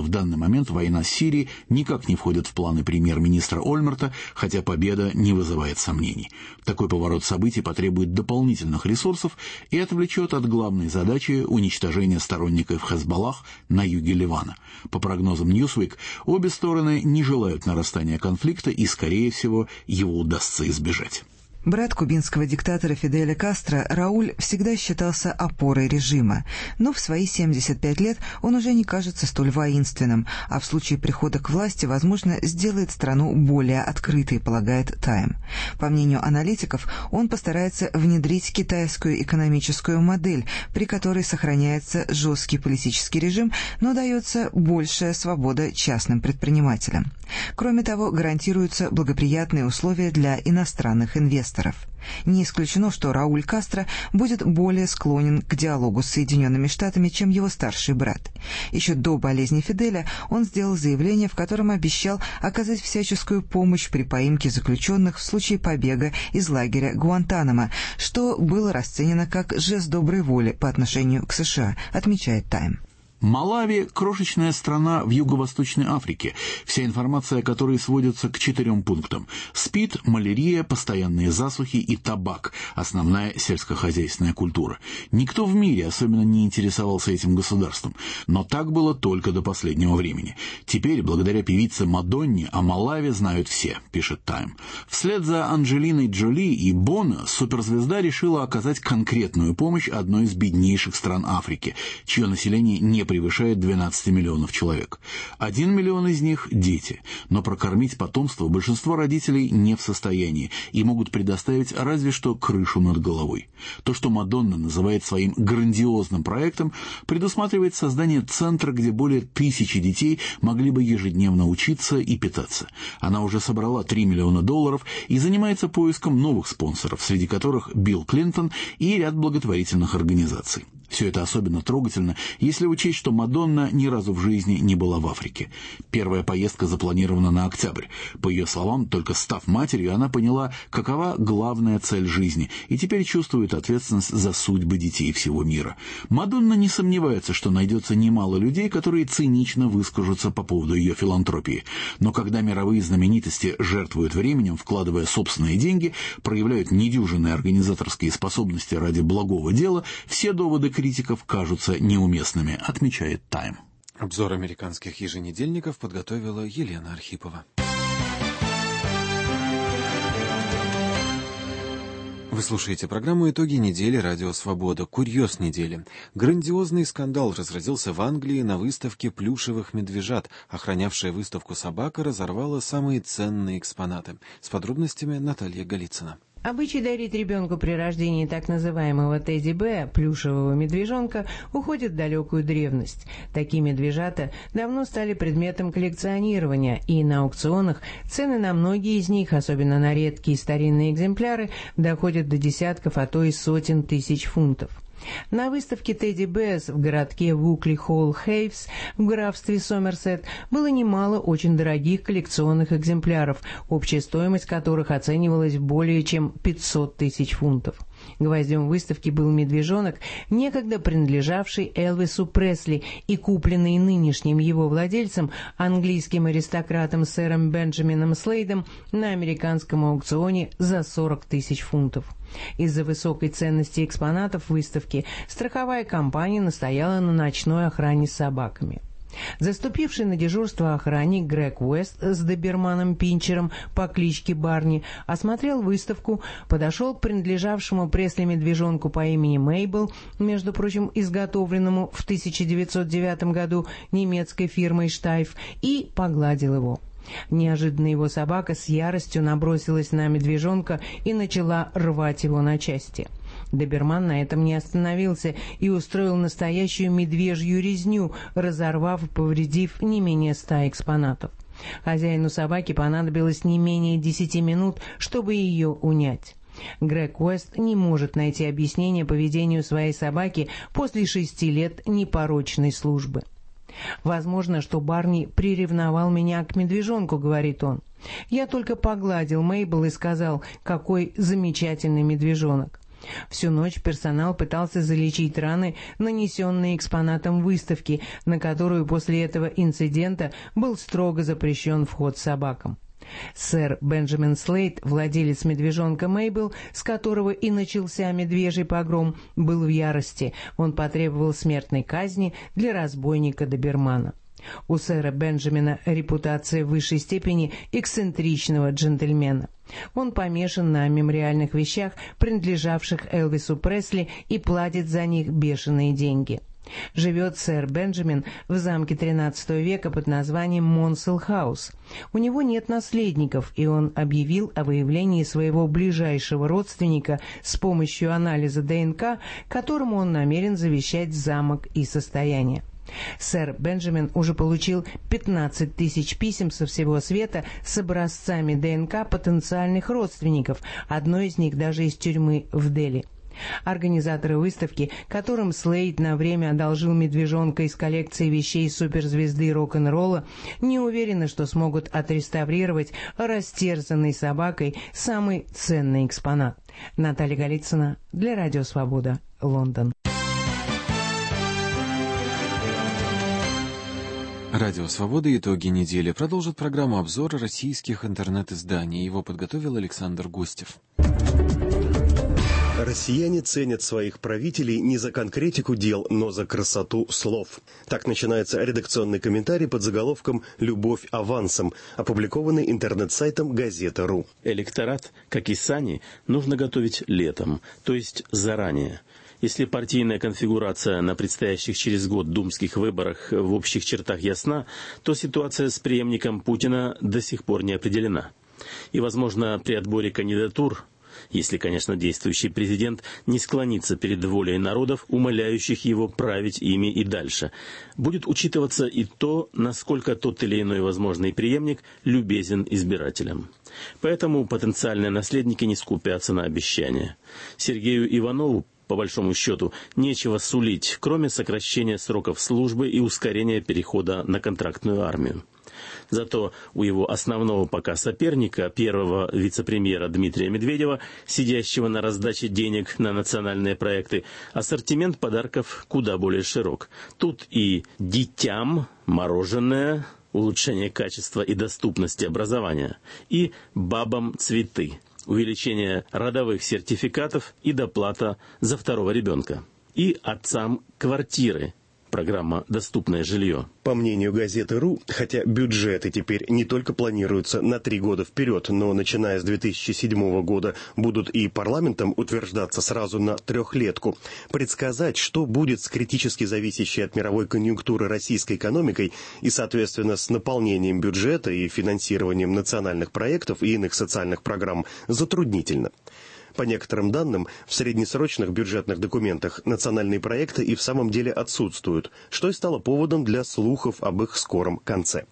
в данный момент война с Сирией никак не входит в планы премьер-министра Ольмерта, хотя победа не вызывает сомнений. Такой поворот событий потребует дополнительных ресурсов и отвлечет от главной задачи уничтожения сторонников Хезболлах на юге Ливана. По прогнозам Newsweek, обе стороны не желают нарастания конфликта и, скорее всего, его удастся избежать. Брат кубинского диктатора Фиделя Кастро, Рауль, всегда считался опорой режима, но в свои 75 лет он уже не кажется столь воинственным, а в случае прихода к власти, возможно, сделает страну более открытой, полагает Time. По мнению аналитиков, он постарается внедрить китайскую экономическую модель, при которой сохраняется жесткий политический режим, но дается большая свобода частным предпринимателям. Кроме того, гарантируются благоприятные условия для иностранных инвесторов. Не исключено, что Рауль Кастро будет более склонен к диалогу с Соединенными Штатами, чем его старший брат. Еще до болезни Фиделя он сделал заявление, в котором обещал оказать всяческую помощь при поимке заключенных в случае побега из лагеря Гуантанамо, что было расценено как жест доброй воли по отношению к США, отмечает Time. Малави – крошечная страна в Юго-Восточной Африке, вся информация о которой сводится к 4 пунктам. СПИД, малярия, постоянные засухи и табак – основная сельскохозяйственная культура. Никто в мире особенно не интересовался этим государством, но так было только до последнего времени. Теперь, благодаря певице Мадонне, о Малави знают все, пишет Time. Вслед за Анджелиной Джоли и Боно суперзвезда решила оказать конкретную помощь одной из беднейших стран Африки, чье население не превышает 12 миллионов человек. 1 миллион из них – дети. Но прокормить потомство большинство родителей не в состоянии и могут предоставить разве что крышу над головой. То, что Мадонна называет своим грандиозным проектом, предусматривает создание центра, где более 1000 детей могли бы ежедневно учиться и питаться. Она уже собрала $3 миллиона и занимается поиском новых спонсоров, среди которых Билл Клинтон и ряд благотворительных организаций. Все это особенно трогательно, если учесть, что Мадонна ни разу в жизни не была в Африке. Первая поездка запланирована на октябрь. По ее словам, только став матерью, она поняла, какова главная цель жизни, и теперь чувствует ответственность за судьбы детей всего мира. Мадонна не сомневается, что найдется немало людей, которые цинично выскажутся по поводу ее филантропии. Но когда мировые знаменитости жертвуют временем, вкладывая собственные деньги, проявляют недюжинные организаторские способности ради благого дела, все доводы критиков кажутся неуместными, отмечает Time. Обзор американских еженедельников подготовила Елена Архипова. Вы слушаете программу «Итоги недели. Радио Свобода». Курьез недели. Грандиозный скандал разразился в Англии на выставке плюшевых медвежат. Охранявшая выставку собака разорвала самые ценные экспонаты. С подробностями Наталья Голицына. Обычай дарить ребенку при рождении так называемого Тедди Б, плюшевого медвежонка, уходит в далекую древность. Такие медвежата давно стали предметом коллекционирования, и на аукционах цены на многие из них, особенно на редкие старинные экземпляры, доходят до десятков, а то и сотен тысяч фунтов. На выставке Тедди Бэс в городке Вукли-Холл-Хейвс в графстве Сомерсет было немало очень дорогих коллекционных экземпляров, общая стоимость которых оценивалась в более чем 500 тысяч фунтов. Гвоздем выставки был медвежонок, некогда принадлежавший Элвису Пресли и купленный нынешним его владельцем, английским аристократом сэром Бенджамином Слейдом, на американском аукционе за 40 тысяч фунтов. Из-за высокой ценности экспонатов выставки страховая компания настояла на ночной охране с собаками. Заступивший на дежурство охранник Грег Уэст с доберманом Пинчером по кличке Барни осмотрел выставку, подошел к принадлежавшему Пресли медвежонку по имени Мейбл, между прочим, изготовленному в 1909 году немецкой фирмой Штайф, и погладил его. Неожиданно его собака с яростью набросилась на медвежонка и начала рвать его на части. Доберман на этом не остановился и устроил настоящую медвежью резню, разорвав и повредив не менее 100 экспонатов. Хозяину собаки понадобилось не менее 10 минут, чтобы ее унять. Грег Уэст не может найти объяснение поведению своей собаки после 6 лет непорочной службы. «Возможно, что Барни приревновал меня к медвежонку», — говорит он. «Я только погладил Мейбл и сказал, какой замечательный медвежонок. Всю ночь персонал пытался залечить раны, нанесенные экспонатам выставки, на которую после этого инцидента был строго запрещен вход собакам. Сэр Бенджамин Слейд, владелец медвежонка Мейбл, с которого и начался медвежий погром, был в ярости. Он потребовал смертной казни для разбойника-добермана. У сэра Бенджамина репутация в высшей степени эксцентричного джентльмена. Он помешан на мемориальных вещах, принадлежавших Элвису Пресли, и платит за них бешеные деньги. Живет сэр Бенджамин в замке XIII века под названием Монсел-хаус. У него нет наследников, и он объявил о выявлении своего ближайшего родственника с помощью анализа ДНК, которому он намерен завещать замок и состояние. Сэр Бенджамин уже получил 15 тысяч писем со всего света с образцами ДНК потенциальных родственников, одно из них даже из тюрьмы в Дели. Организаторы выставки, которым Слейд на время одолжил медвежонка из коллекции вещей суперзвезды рок-н-ролла, не уверены, что смогут отреставрировать растерзанной собакой самый ценный экспонат. Наталья Голицына для Радио Свобода, Лондон. Радио «Свобода. Итоги недели» продолжит программу обзора российских интернет-изданий. Его подготовил Александр Гостев. Россияне ценят своих правителей не за конкретику дел, но за красоту слов. Так начинается редакционный комментарий под заголовком «Любовь авансом», опубликованный интернет-сайтом «Газета.ру». Электорат, как и сани, нужно готовить летом, то есть заранее. Если партийная конфигурация на предстоящих через год думских выборах в общих чертах ясна, то ситуация с преемником Путина до сих пор не определена. И, возможно, при отборе кандидатур, если, конечно, действующий президент не склонится перед волей народов, умоляющих его править ими и дальше, будет учитываться и то, насколько тот или иной возможный преемник любезен избирателям. Поэтому потенциальные наследники не скупятся на обещания. Сергею Иванову, по большому счету, нечего сулить, кроме сокращения сроков службы и ускорения перехода на контрактную армию. Зато у его основного пока соперника, первого вице-премьера Дмитрия Медведева, сидящего на раздаче денег на национальные проекты, ассортимент подарков куда более широк. Тут и детям мороженое, улучшение качества и доступности образования, и бабам цветы, увеличение родовых сертификатов и доплата за второго ребенка, и отцам квартиры, программа «Доступное жилье». По мнению газеты.ру, хотя бюджеты теперь не только планируются на 3 года вперед, но начиная с 2007 года будут и парламентом утверждаться сразу на 3-летку, предсказать, что будет с критически зависящей от мировой конъюнктуры российской экономикой и, соответственно, с наполнением бюджета и финансированием национальных проектов и иных социальных программ, затруднительно. По некоторым данным, в среднесрочных бюджетных документах национальные проекты и в самом деле отсутствуют, что и стало поводом для слухов об их скором конце.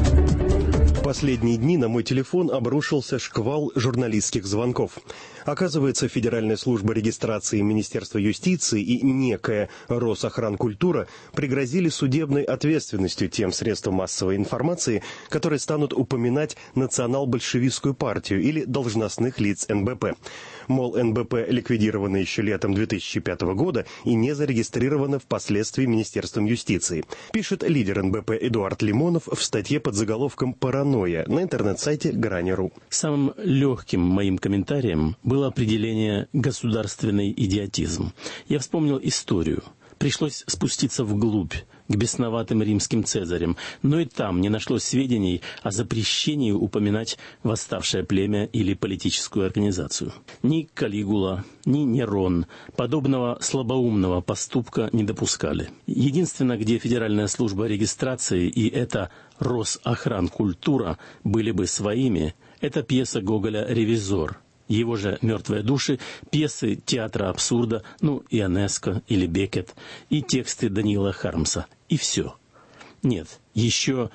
В последние дни на мой телефон обрушился шквал журналистских звонков. Оказывается, Федеральная служба регистрации Министерства юстиции и некая Росохранкультура пригрозили судебной ответственностью тем средствам массовой информации, которые станут упоминать национал-большевистскую партию или должностных лиц НБП. Мол, НБП ликвидировано еще летом 2005 года и не зарегистрировано впоследствии Министерством юстиции, пишет лидер НБП Эдуард Лимонов в статье под заголовком «Паранойя» на интернет-сайте Грани.ру. Самым легким моим комментарием было определение «государственный идиотизм». Я вспомнил историю. Пришлось спуститься вглубь, к бесноватым римским цезарям, но и там не нашлось сведений о запрещении упоминать восставшее племя или политическую организацию. Ни Калигула, ни Нерон подобного слабоумного поступка не допускали. Единственное, где Федеральная служба регистрации и эта Росохранкультура были бы своими, это пьеса Гоголя «Ревизор». Его же «Мертвые души», пьесы театра абсурда, Ионеско или Беккет, и тексты Даниила Хармса. И все. Нет, еще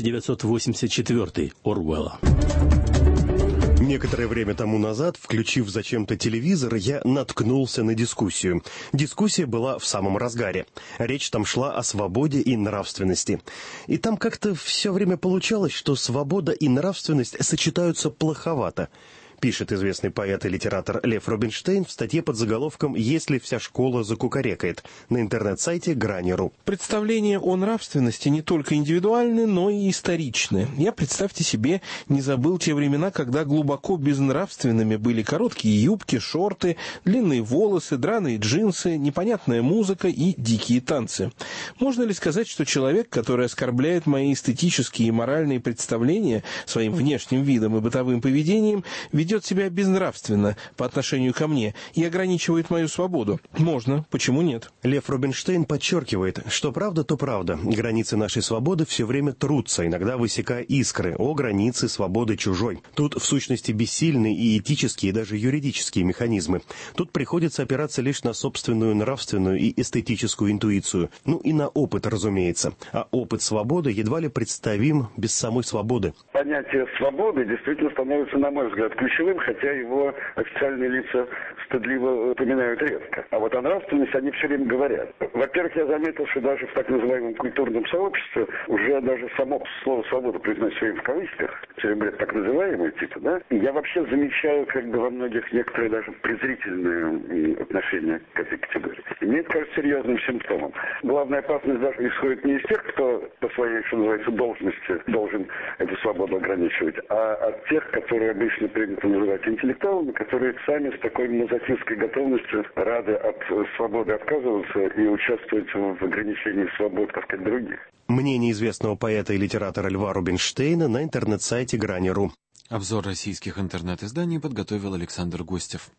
1984 Оруэлла. Некоторое время тому назад, включив зачем-то телевизор, я наткнулся на дискуссию. Дискуссия была в самом разгаре. Речь там шла о свободе и нравственности. И там как-то все время получалось, что свобода и нравственность сочетаются плоховато. пишет известный поэт и литератор Лев Рубинштейн в статье под заголовком «Если вся школа закукарекает» на интернет-сайте Грани.ру. Представления о нравственности не только индивидуальны, но и историчны. Я, представьте себе, не забыл те времена, когда глубоко безнравственными были короткие юбки, шорты, длинные волосы, драные джинсы, непонятная музыка и дикие танцы. Можно ли сказать, что человек, который оскорбляет мои эстетические и моральные представления своим внешним видом и бытовым поведением, ведет себя безнравственно по отношению ко мне и ограничивает мою свободу? Можно, почему нет? Лев Рубинштейн подчеркивает, что правда, то правда. Границы нашей свободы все время трутся, иногда высекая искры о границе свободы чужой. Тут, в сущности, бессильны и этические, и даже юридические механизмы. Тут приходится опираться лишь на собственную нравственную и эстетическую интуицию. Ну и на опыт, разумеется. А опыт свободы едва ли представим без самой свободы. Понятие свободы действительно становится, на мой взгляд, ключевым, хотя его официальные лица стыдливо упоминают редко. А вот о нравственности они все время говорят. Во-первых, я заметил, что даже в так называемом культурном сообществе уже даже само слово «свобода» произносится все время в кавычках, все время говорят так называемые типа, да? И я вообще замечаю как бы во многих некоторые даже презрительные отношения к этой категории. И мне это кажется серьезным симптомом. Главная опасность даже исходит не из тех, кто по своей, что называется, должности должен эту свободу ограничивать, а от тех, которые обычно принято называть интеллектуалами, которые сами с такой мазохистской готовностью рады от свободы отказываться и участвовать в ограничении свобод, так сказать, других. Мнение известного поэта и литератора Льва Рубинштейна на интернет-сайте Грани.ру. Обзор российских интернет-изданий подготовил Александр Гостев.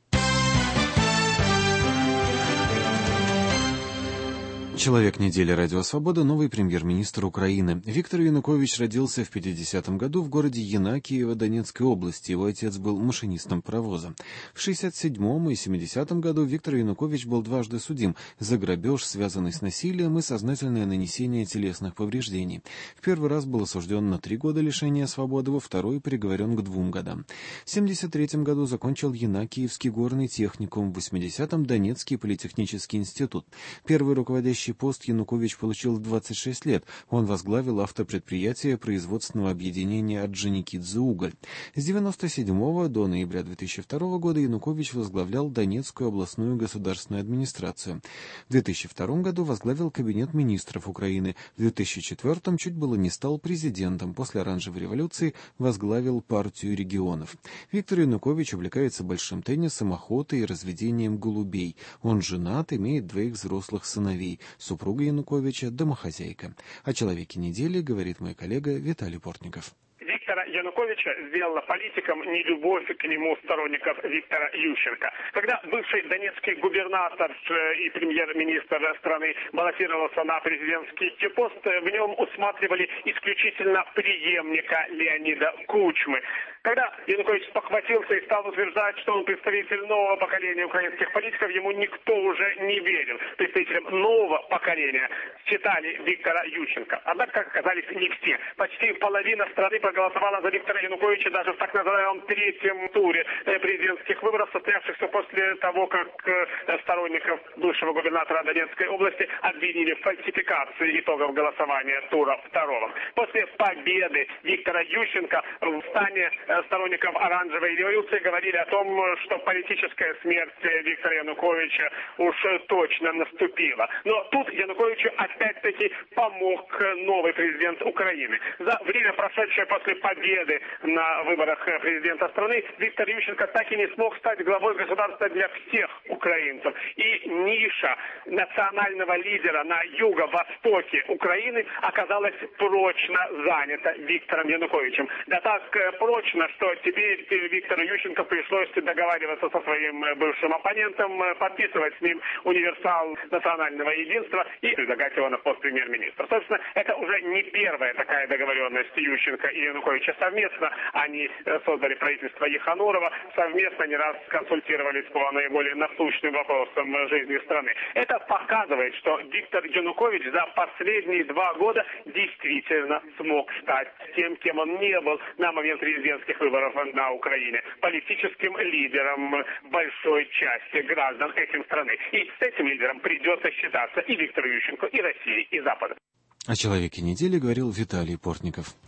Человек недели «Радио Свобода» — новый премьер-министр Украины. Виктор Янукович родился в 50-м году в городе Янакиево Донецкой области. Его отец был машинистом паровоза. В 67-м и 70-м году Виктор Янукович был дважды судим за грабеж, связанный с насилием, и сознательное нанесение телесных повреждений. В первый раз был осужден на 3 года лишения свободы, во второй приговорен к 2 годам. В 73-м году закончил Янакиевский горный техникум, в 80-м — Донецкий политехнический институт. Первый руководящий пост Янукович получил в 26 лет. Он возглавил автопредприятие производственного объединения «Орджоникидзе-Уголь». С 1997 до ноября 2002 года Янукович возглавлял Донецкую областную государственную администрацию. В 2002 году возглавил Кабинет министров Украины. В 2004 чуть было не стал президентом. После оранжевой революции возглавил партию регионов. Виктор Янукович увлекается большим теннисом, охотой и разведением голубей. Он женат, имеет 2 взрослых сыновей. Супруга Януковича — домохозяйка. О человеке недели говорит мой коллега Виталий Портников. Виктора Януковича сделала политиком нелюбовь к нему сторонников Виктора Ющенко. Когда бывший донецкий губернатор и премьер-министр страны баллотировался на президентский пост, в нем усматривали исключительно преемника Леонида Кучмы. Когда Янукович спохватился и стал утверждать, что он представитель нового поколения украинских политиков, ему никто уже не верил. Представителем нового поколения считали Виктора Ющенко. Однако, как оказались, не все. Почти половина страны проголосовала за Виктора Януковича даже в так называемом 3-м туре президентских выборов, состоявшихся после того, как сторонников бывшего губернатора Донецкой области обвинили в фальсификации итогов голосования тура 2-го. После победы Виктора Ющенко в стане сторонников оранжевой революции говорили о том, что политическая смерть Виктора Януковича уж точно наступила. Но тут Януковичу опять-таки помог новый президент Украины. За время, прошедшее после победы на выборах президента страны, Виктор Ющенко так и не смог стать главой государства для всех украинцев. И ниша национального лидера на юго-востоке Украины оказалась прочно занята Виктором Януковичем. Да так прочно, что теперь Виктору Ющенко пришлось договариваться со своим бывшим оппонентом, подписывать с ним универсал национального единства и предлагать его на пост премьер-министра. Собственно, это уже не первая такая договоренность Ющенко и Януковича. Совместно они создали правительство Еханурова, совместно не раз консультировались по наиболее насущным вопросам жизни страны. Это показывает, что Виктор Янукович за последние 2 года действительно смог стать тем, кем он не был на момент президентских выборов на Украине, политическим лидером большой части граждан этим страны. И с этим лидером придется считаться и Виктору Ющенко, и России, и Западу. О человеке недели говорил Виталий Портников.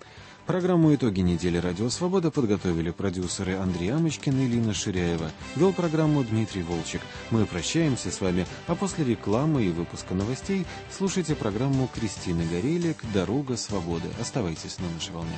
Программу «Итоги недели. Радио Свобода» подготовили продюсеры Андрей Амочкин и Лина Ширяева. Вел программу Дмитрий Волчек. Мы прощаемся с вами, а после рекламы и выпуска новостей слушайте программу Кристины Горелик «Дорога свободы». Оставайтесь на нашей волне.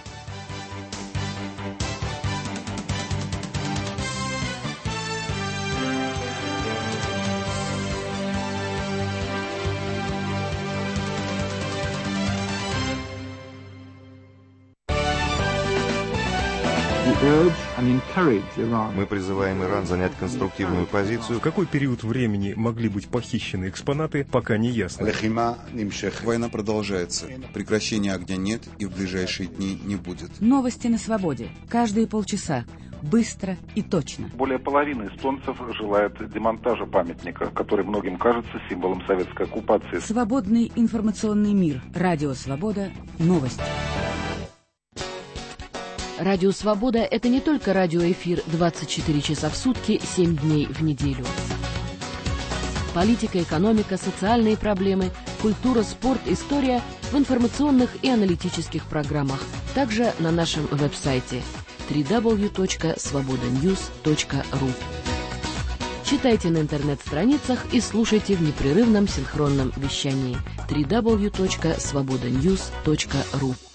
Мы призываем Иран занять конструктивную позицию. В какой период времени могли быть похищены экспонаты, пока не ясно. Война продолжается. Прекращения огня нет и в ближайшие дни не будет. Новости на свободе. Каждые полчаса. Быстро и точно. Более половины эстонцев желают демонтажа памятника, который многим кажется символом советской оккупации. Свободный информационный мир. Радио Свобода. Новости. Радио «Свобода» — это не только радиоэфир 24 часа в сутки, 7 дней в неделю. Политика, экономика, социальные проблемы, культура, спорт, история в информационных и аналитических программах. Также на нашем веб-сайте www.svobodanews.ru. Читайте на интернет-страницах и слушайте в непрерывном синхронном вещании www.svobodanews.ru.